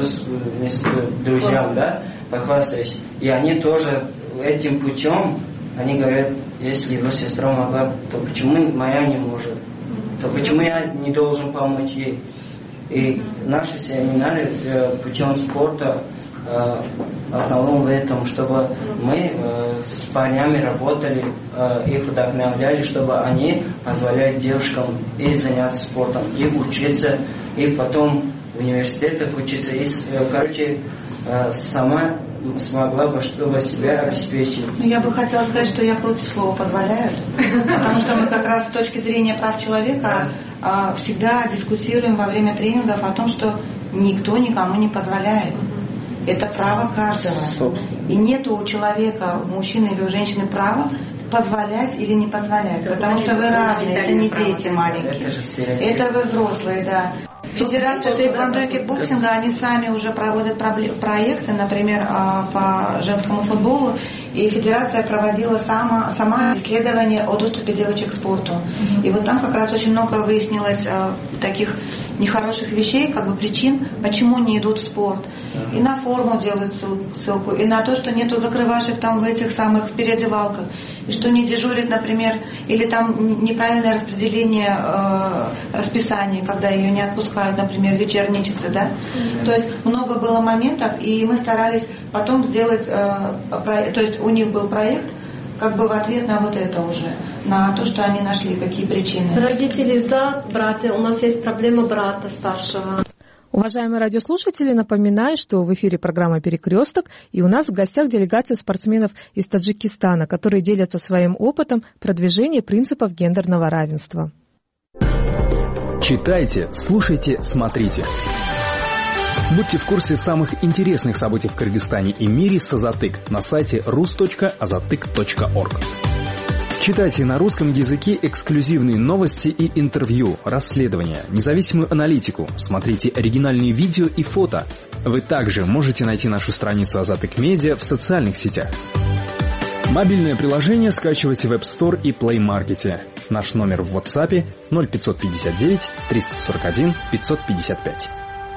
друзьям, да, похвастаюсь. И они тоже этим путем, они говорят, если его сестра могла, то почему моя не может? То почему я не должен помочь ей? И наши семинары путем спорта в основном в этом, чтобы мы с парнями работали, их вдохновляли, чтобы они позволяли девушкам и заняться спортом, и учиться, и потом в университетах учиться. И, короче, сама смогла бы, чтобы себя обеспечить. Ну, я бы хотела сказать, что я против слова «позволяют», потому что мы как раз с точки зрения прав человека всегда дискутируем во время тренингов о том, что никто никому не позволяет. Это право каждого. И нет у человека, у мужчины или у женщины права позволять или не позволять. Потому что вы равны, это не дети маленькие. Это вы взрослые, да. Федерация тэквондо и кикбоксинга, они сами уже проводят проекты, например, по женскому футболу, и федерация проводила сама, сама исследование о доступе девочек к спорту. И вот там как раз очень много выяснилось таких нехороших вещей, как бы причин, почему не идут в спорт. И на форму делают ссылку, и на то, что нету закрывашек там в этих самых переодевалках, и что не дежурит, например, или там неправильное распределение э, расписания, когда ее не отпускают, например, вечерние часы, да. Mm-hmm. То есть много было моментов, и мы старались потом сделать, э, про, то есть у них был проект, как бы в ответ на вот это уже, на то, что они нашли, какие причины. Родители за, братья, у нас есть проблема брата старшего. Уважаемые радиослушатели, напоминаю, что в эфире программа «Перекресток», и у нас в гостях делегация спортсменов из Таджикистана, которые делятся своим опытом продвижения принципов гендерного равенства. Читайте, слушайте, смотрите. Будьте в курсе самых интересных событий в Кыргызстане и мире с Азатык на сайте рус точка азатык точка орг. Читайте на русском языке эксклюзивные новости и интервью, расследования, независимую аналитику, смотрите оригинальные видео и фото. Вы также можете найти нашу страницу Азатык Медиа в социальных сетях. Мобильное приложение скачивайте в App Store и Play Market. Наш номер в WhatsApp ноль пятьсот пятьдесят девять триста сорок один пятьсот пятьдесят пять.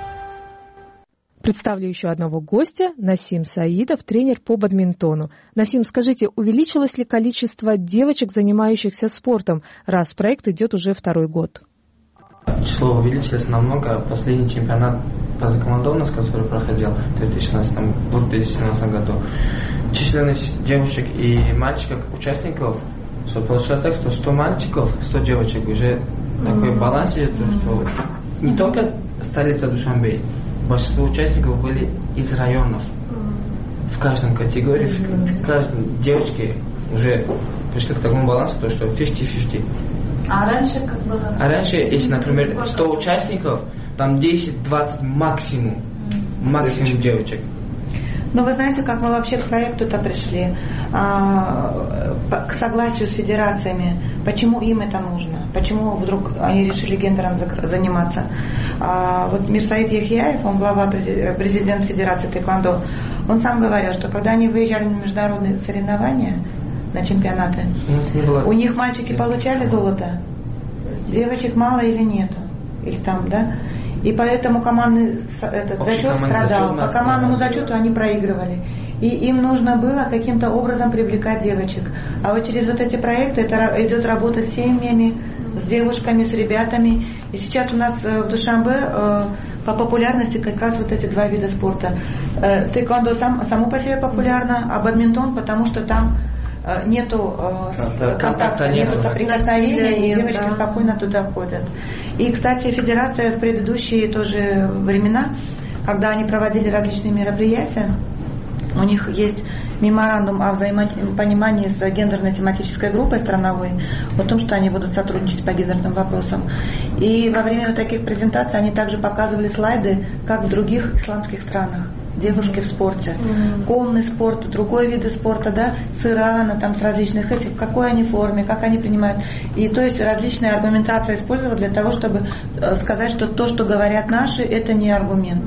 Представлю еще одного гостя, Насим Саидов, тренер по бадминтону. Насим, скажите, увеличилось ли количество девочек, занимающихся спортом, раз проект идет уже второй год? Число увеличилось намного. Последний чемпионат по командованности, который проходил в две тысячи семнадцатом году, численность девочек и мальчиков, участников, что получилось так, что сто мальчиков, сто девочек, уже такой баланс идет, что не только столица Душанбе, большинство участников были из районов. В каждом категории, в каждой девочке уже пришли к такому балансу, то что пятьдесят на пятьдесят. А раньше как было? А раньше, если, например, сто участников, там десять-двадцать максимум, максимум девочек. Но вы знаете, как мы вообще к проекту-то пришли? А, к согласию с федерациями. Почему им это нужно? Почему вдруг они решили гендером заниматься? А, вот Мирсаид Яхияев, он глава, президент Федерации Тэквондо, он сам говорил, что когда они выезжали на международные соревнования, на чемпионаты, у них мальчики получали золото, девочек мало или нету, или там, да? И поэтому командный этот зачет страдал. По командному зачету они проигрывали. И им нужно было каким-то образом привлекать девочек. А вот через вот эти проекты это идет работа с семьями, с девушками, с ребятами. И сейчас у нас в Душанбе по популярности как раз вот эти два вида спорта. Тэквондо сам, само по себе популярно, а бадминтон, потому что там нету э, контакта, нету соприкосновения, и девочки да. спокойно туда ходят. И, кстати, федерация в предыдущие тоже времена, когда они проводили различные мероприятия, у них есть меморандум о взаимопонимании с гендерной тематической группой страновой, о том, что они будут сотрудничать по гендерным вопросам. И во время вот таких презентаций они также показывали слайды, как в других исламских странах. Девушки в спорте, mm-hmm. конный спорт, другой виды спорта, да, с Ирана, там, с различных этих, в какой они форме, как они принимают. И то есть различная аргументация использовала для того, чтобы сказать, что то, что говорят наши, это не аргумент.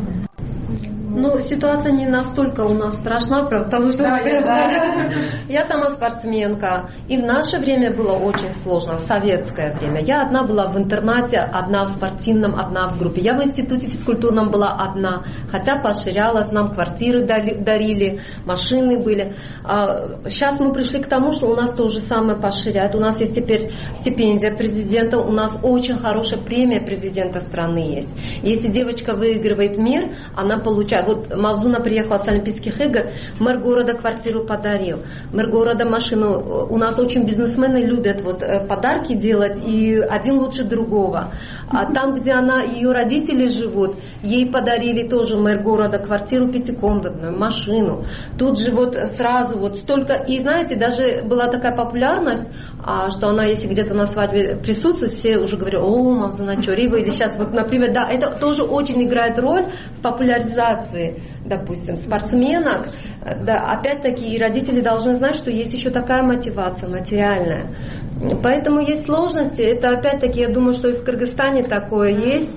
Ну, ситуация не настолько у нас страшна, потому что да, да. я сама спортсменка, и в наше время было очень сложно, в советское время. Я одна была в интернате, одна в спортивном, одна в группе. Я в институте физкультурном была одна, хотя поощрялась, нам квартиры дарили, машины были. Сейчас мы пришли к тому, что у нас то же самое поощряют. У нас есть теперь стипендия президента, у нас очень хорошая премия президента страны есть. Если девочка выигрывает мир, она получает. Вот Мавзуна приехала с Олимпийских игр, мэр города квартиру подарил, мэр города машину. У нас очень бизнесмены любят вот подарки делать, и один лучше другого. А там, где она, ее родители живут, ей подарили тоже мэр города квартиру пятикомнатную, машину. Тут же вот сразу вот столько. И знаете, даже была такая популярность, что она, если где-то на свадьбе присутствует, все уже говорят: о, Мавзуна Чориева, или сейчас вот, например, да, это тоже очень играет роль в популяризации, допустим, спортсменок. Да, опять-таки и родители должны знать, что есть еще такая мотивация материальная. Поэтому есть сложности. Это опять-таки, я думаю, что и в Кыргызстане такое есть.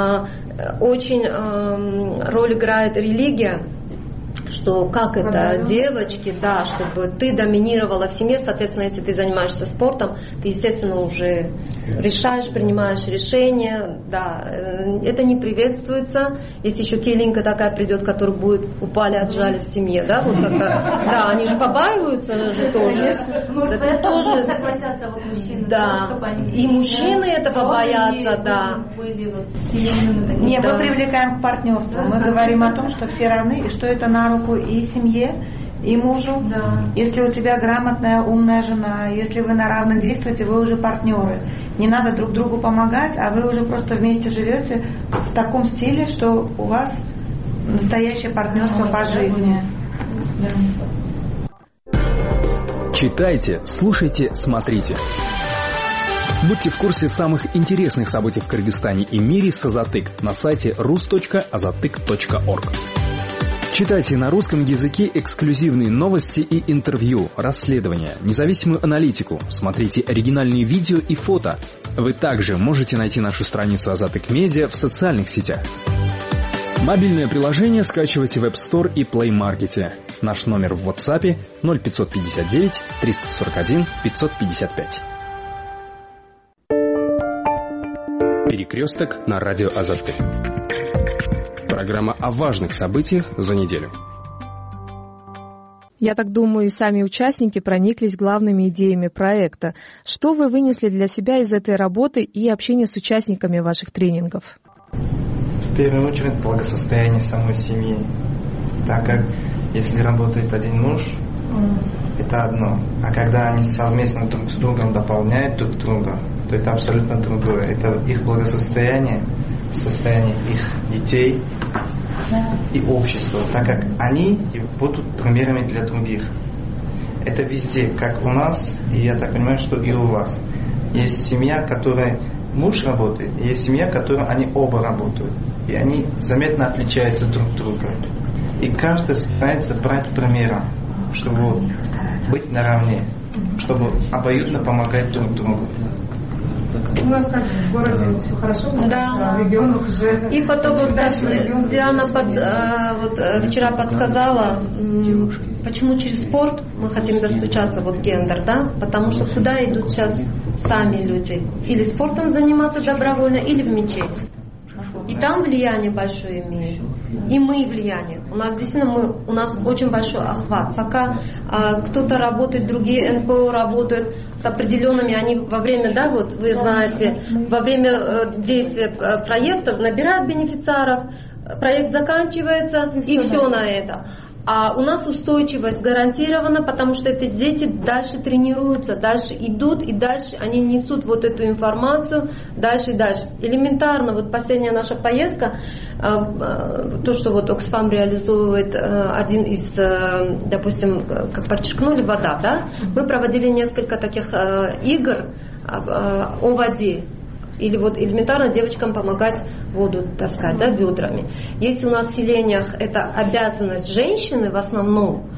Очень роль играет религия. Что как это, да, девочки, да, чтобы ты доминировала в семье, соответственно, если ты занимаешься спортом, ты, естественно, уже решаешь, принимаешь решения, да, это не приветствуется. Если еще келинка такая придет, которая будет упали, отжали в семье, да, вот как-то, да, они же побаиваются же тоже. Может, это тоже согласятся вот мужчины, да, и мужчины этого боятся, да. Не, мы привлекаем к партнерству, мы говорим о том, что все равны, и что это на руку и семье, и мужу. Да. Если у тебя грамотная, умная жена, если вы на равных действуете, вы уже партнеры. Не надо друг другу помогать, а вы уже просто вместе живете в таком стиле, что у вас настоящее партнерство по жизни. Да. Читайте, слушайте, смотрите. Будьте в курсе самых интересных событий в Кыргызстане и мире с Азатык на сайте рус точка азатык точка орг. Читайте на русском языке эксклюзивные новости и интервью, расследования, независимую аналитику, смотрите оригинальные видео и фото. Вы также можете найти нашу страницу Азатык Медиа в социальных сетях. Мобильное приложение скачивайте в App Store и Play Market. Наш номер в WhatsApp ноль пятьсот пятьдесят девять триста сорок один пятьсот пятьдесят пять. Перекресток на радио Азатык. Программа о важных событиях за неделю. Я так думаю, и сами участники прониклись главными идеями проекта. Что вы вынесли для себя из этой работы и общения с участниками ваших тренингов? В первую очередь благосостояние самой семьи. Так как если работает один муж, mm. это одно. А когда они совместно друг с другом дополняют друг друга, то это абсолютно другое. Это их благосостояние, состояние их детей и общества, так как они будут примерами для других. Это везде, как у нас, и я так понимаю, что и у вас. Есть семья, которая муж работает, и есть семья, которая они оба работают. И они заметно отличаются друг от друга. И каждый старается брать примером, чтобы быть наравне, чтобы обоюдно помогать друг другу. У нас как в городе все хорошо, да. А в регионах уже... И потом вот как Диана под, вот, вчера подсказала, почему через спорт мы хотим достучаться, вот гендер, да? Потому что куда идут сейчас сами люди? Или спортом заниматься добровольно, или в мечеть. И там влияние большое имеет. И мы влияние. У нас действительно мы, у нас очень большой охват. Пока а, кто-то работает, другие эн пэ о работают с определенными, они во время, да, вот вы знаете, во время э, действия э, проекта набирают бенефициаров, проект заканчивается и все на это. А у нас устойчивость гарантирована, потому что эти дети дальше тренируются, дальше идут и дальше они несут вот эту информацию дальше и дальше. Элементарно, вот последняя наша поездка, то, что вот Оксфам реализовывает один из, допустим, как подчеркнули, вода, да? Мы проводили несколько таких игр о воде. Или вот элементарно девочкам помогать воду таскать, да, ведрами. Если у нас в селениях это обязанность женщины в основном,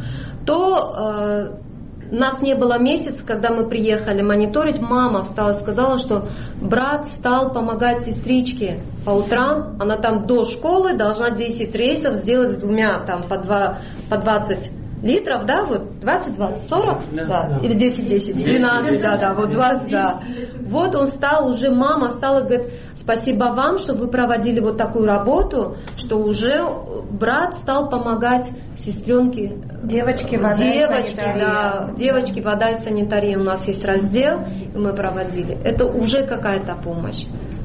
то э, нас не было месяца, когда мы приехали мониторить, мама встала и сказала, что брат стал помогать сестричке по утрам, она там до школы должна десять рейсов сделать с двумя, там по, два, по двадцать литров, да, вот двадцать, двадцать, сорок, да, да. Или десять, десять, двенадцать, да, да, вот двадцать, да. Вот он стал уже, мама стала, говорит, спасибо вам, что вы проводили вот такую работу, что уже брат стал помогать сестренке. Девочки, вода девочки, и санитария. Да, девочки, вода и санитария, у нас есть раздел, и мы проводили. Это уже какая-то помощь.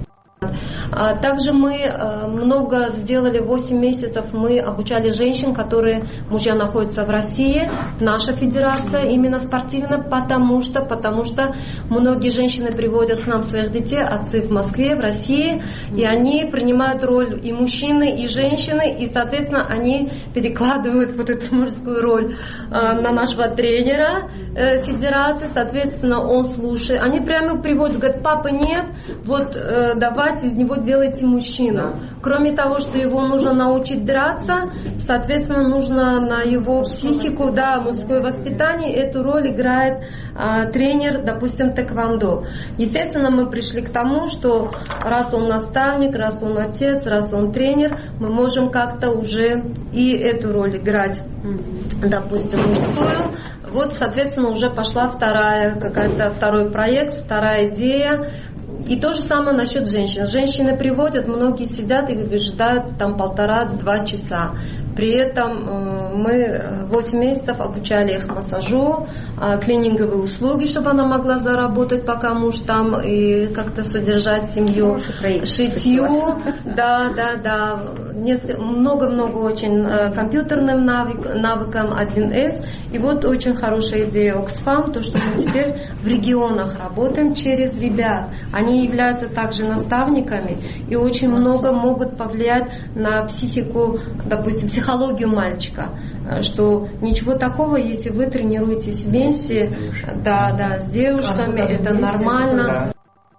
Также мы много сделали, восемь месяцев мы обучали женщин, которые мужья находятся в России, наша федерация именно спортивная, потому что, потому что многие женщины приводят к нам своих детей, отцы в Москве, в России, и они принимают роль и мужчины, и женщины, и, соответственно, они перекладывают вот эту мужскую роль на нашего тренера федерации, соответственно, он слушает. Они прямо приводят, говорят, папа, нет, вот давайте из него делайте мужчину. Кроме того, что его нужно научить драться, соответственно, нужно на его психику, да, мужское воспитание, эту роль играет а, тренер, допустим, тэквондо. Естественно, мы пришли к тому, что раз он наставник, раз он отец, раз он тренер, мы можем как-то уже и эту роль играть, допустим, мужскую. Вот, соответственно, уже пошла вторая, какая-то второй проект, вторая идея. И то же самое насчет женщин. Женщины приводят, многие сидят и ждают там полтора-два часа. При этом мы восемь месяцев обучали их массажу, клининговые услуги, чтобы она могла заработать, пока муж там, и как-то содержать семью, шитью, да, да, да, много-много очень компьютерным навык, навыкам один эс. И вот очень хорошая идея Оксфам, то, что мы теперь в регионах работаем через ребят. Они являются также наставниками и очень много могут повлиять на психику, допустим, психологию мальчика, что ничего такого, если вы тренируетесь вместе, да, да, с девушками, это нормально.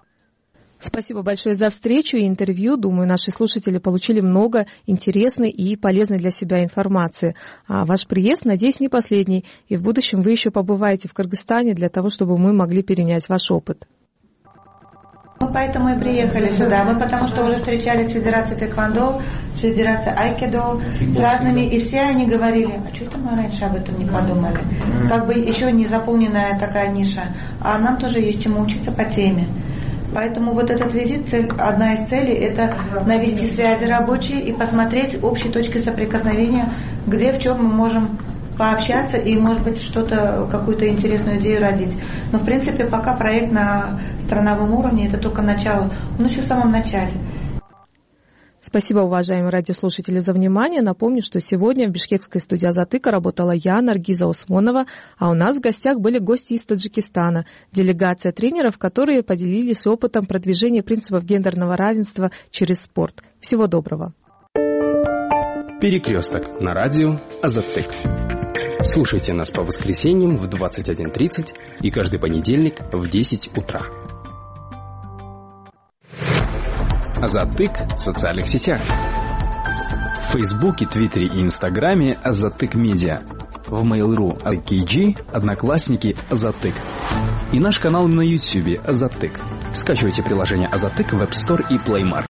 Спасибо большое за встречу и интервью. Думаю, наши слушатели получили много интересной и полезной для себя информации. А ваш приезд, надеюсь, не последний. И в будущем вы еще побываете в Кыргызстане для того, чтобы мы могли перенять ваш опыт. Мы поэтому и приехали сюда. Мы потому что уже встречались с Федерацией Тэквондо, с Федерацией Айкидо, с разными, и все они говорили, а что-то мы раньше об этом не подумали. Как бы еще не заполненная такая ниша. А нам тоже есть чему учиться по теме. Поэтому вот этот визит, одна из целей, это навести связи рабочие и посмотреть общие точки соприкосновения, где, в чем мы можем пообщаться и, может быть, что-то, какую-то интересную идею родить. Но, в принципе, пока проект на страновом уровне, это только начало, он еще в самом начале. Спасибо, уважаемые радиослушатели, за внимание. Напомню, что сегодня в бишкекской студии «Азатыка» работала я, Наргиза Усмонова, а у нас в гостях были гости из Таджикистана, делегация тренеров, которые поделились опытом продвижения принципов гендерного равенства через спорт. Всего доброго. Перекресток на радио «Азатык». Слушайте нас по воскресеньям в двадцать один тридцать и каждый понедельник в десять утра. Азатык в социальных сетях. В Фейсбуке, Твиттере и Инстаграме Азатык Медиа. В Mail.ru Азатык, Одноклассники Азатык. И наш канал на Ютьюбе Азатык. Скачивайте приложение Азатык в App Store и Play Market.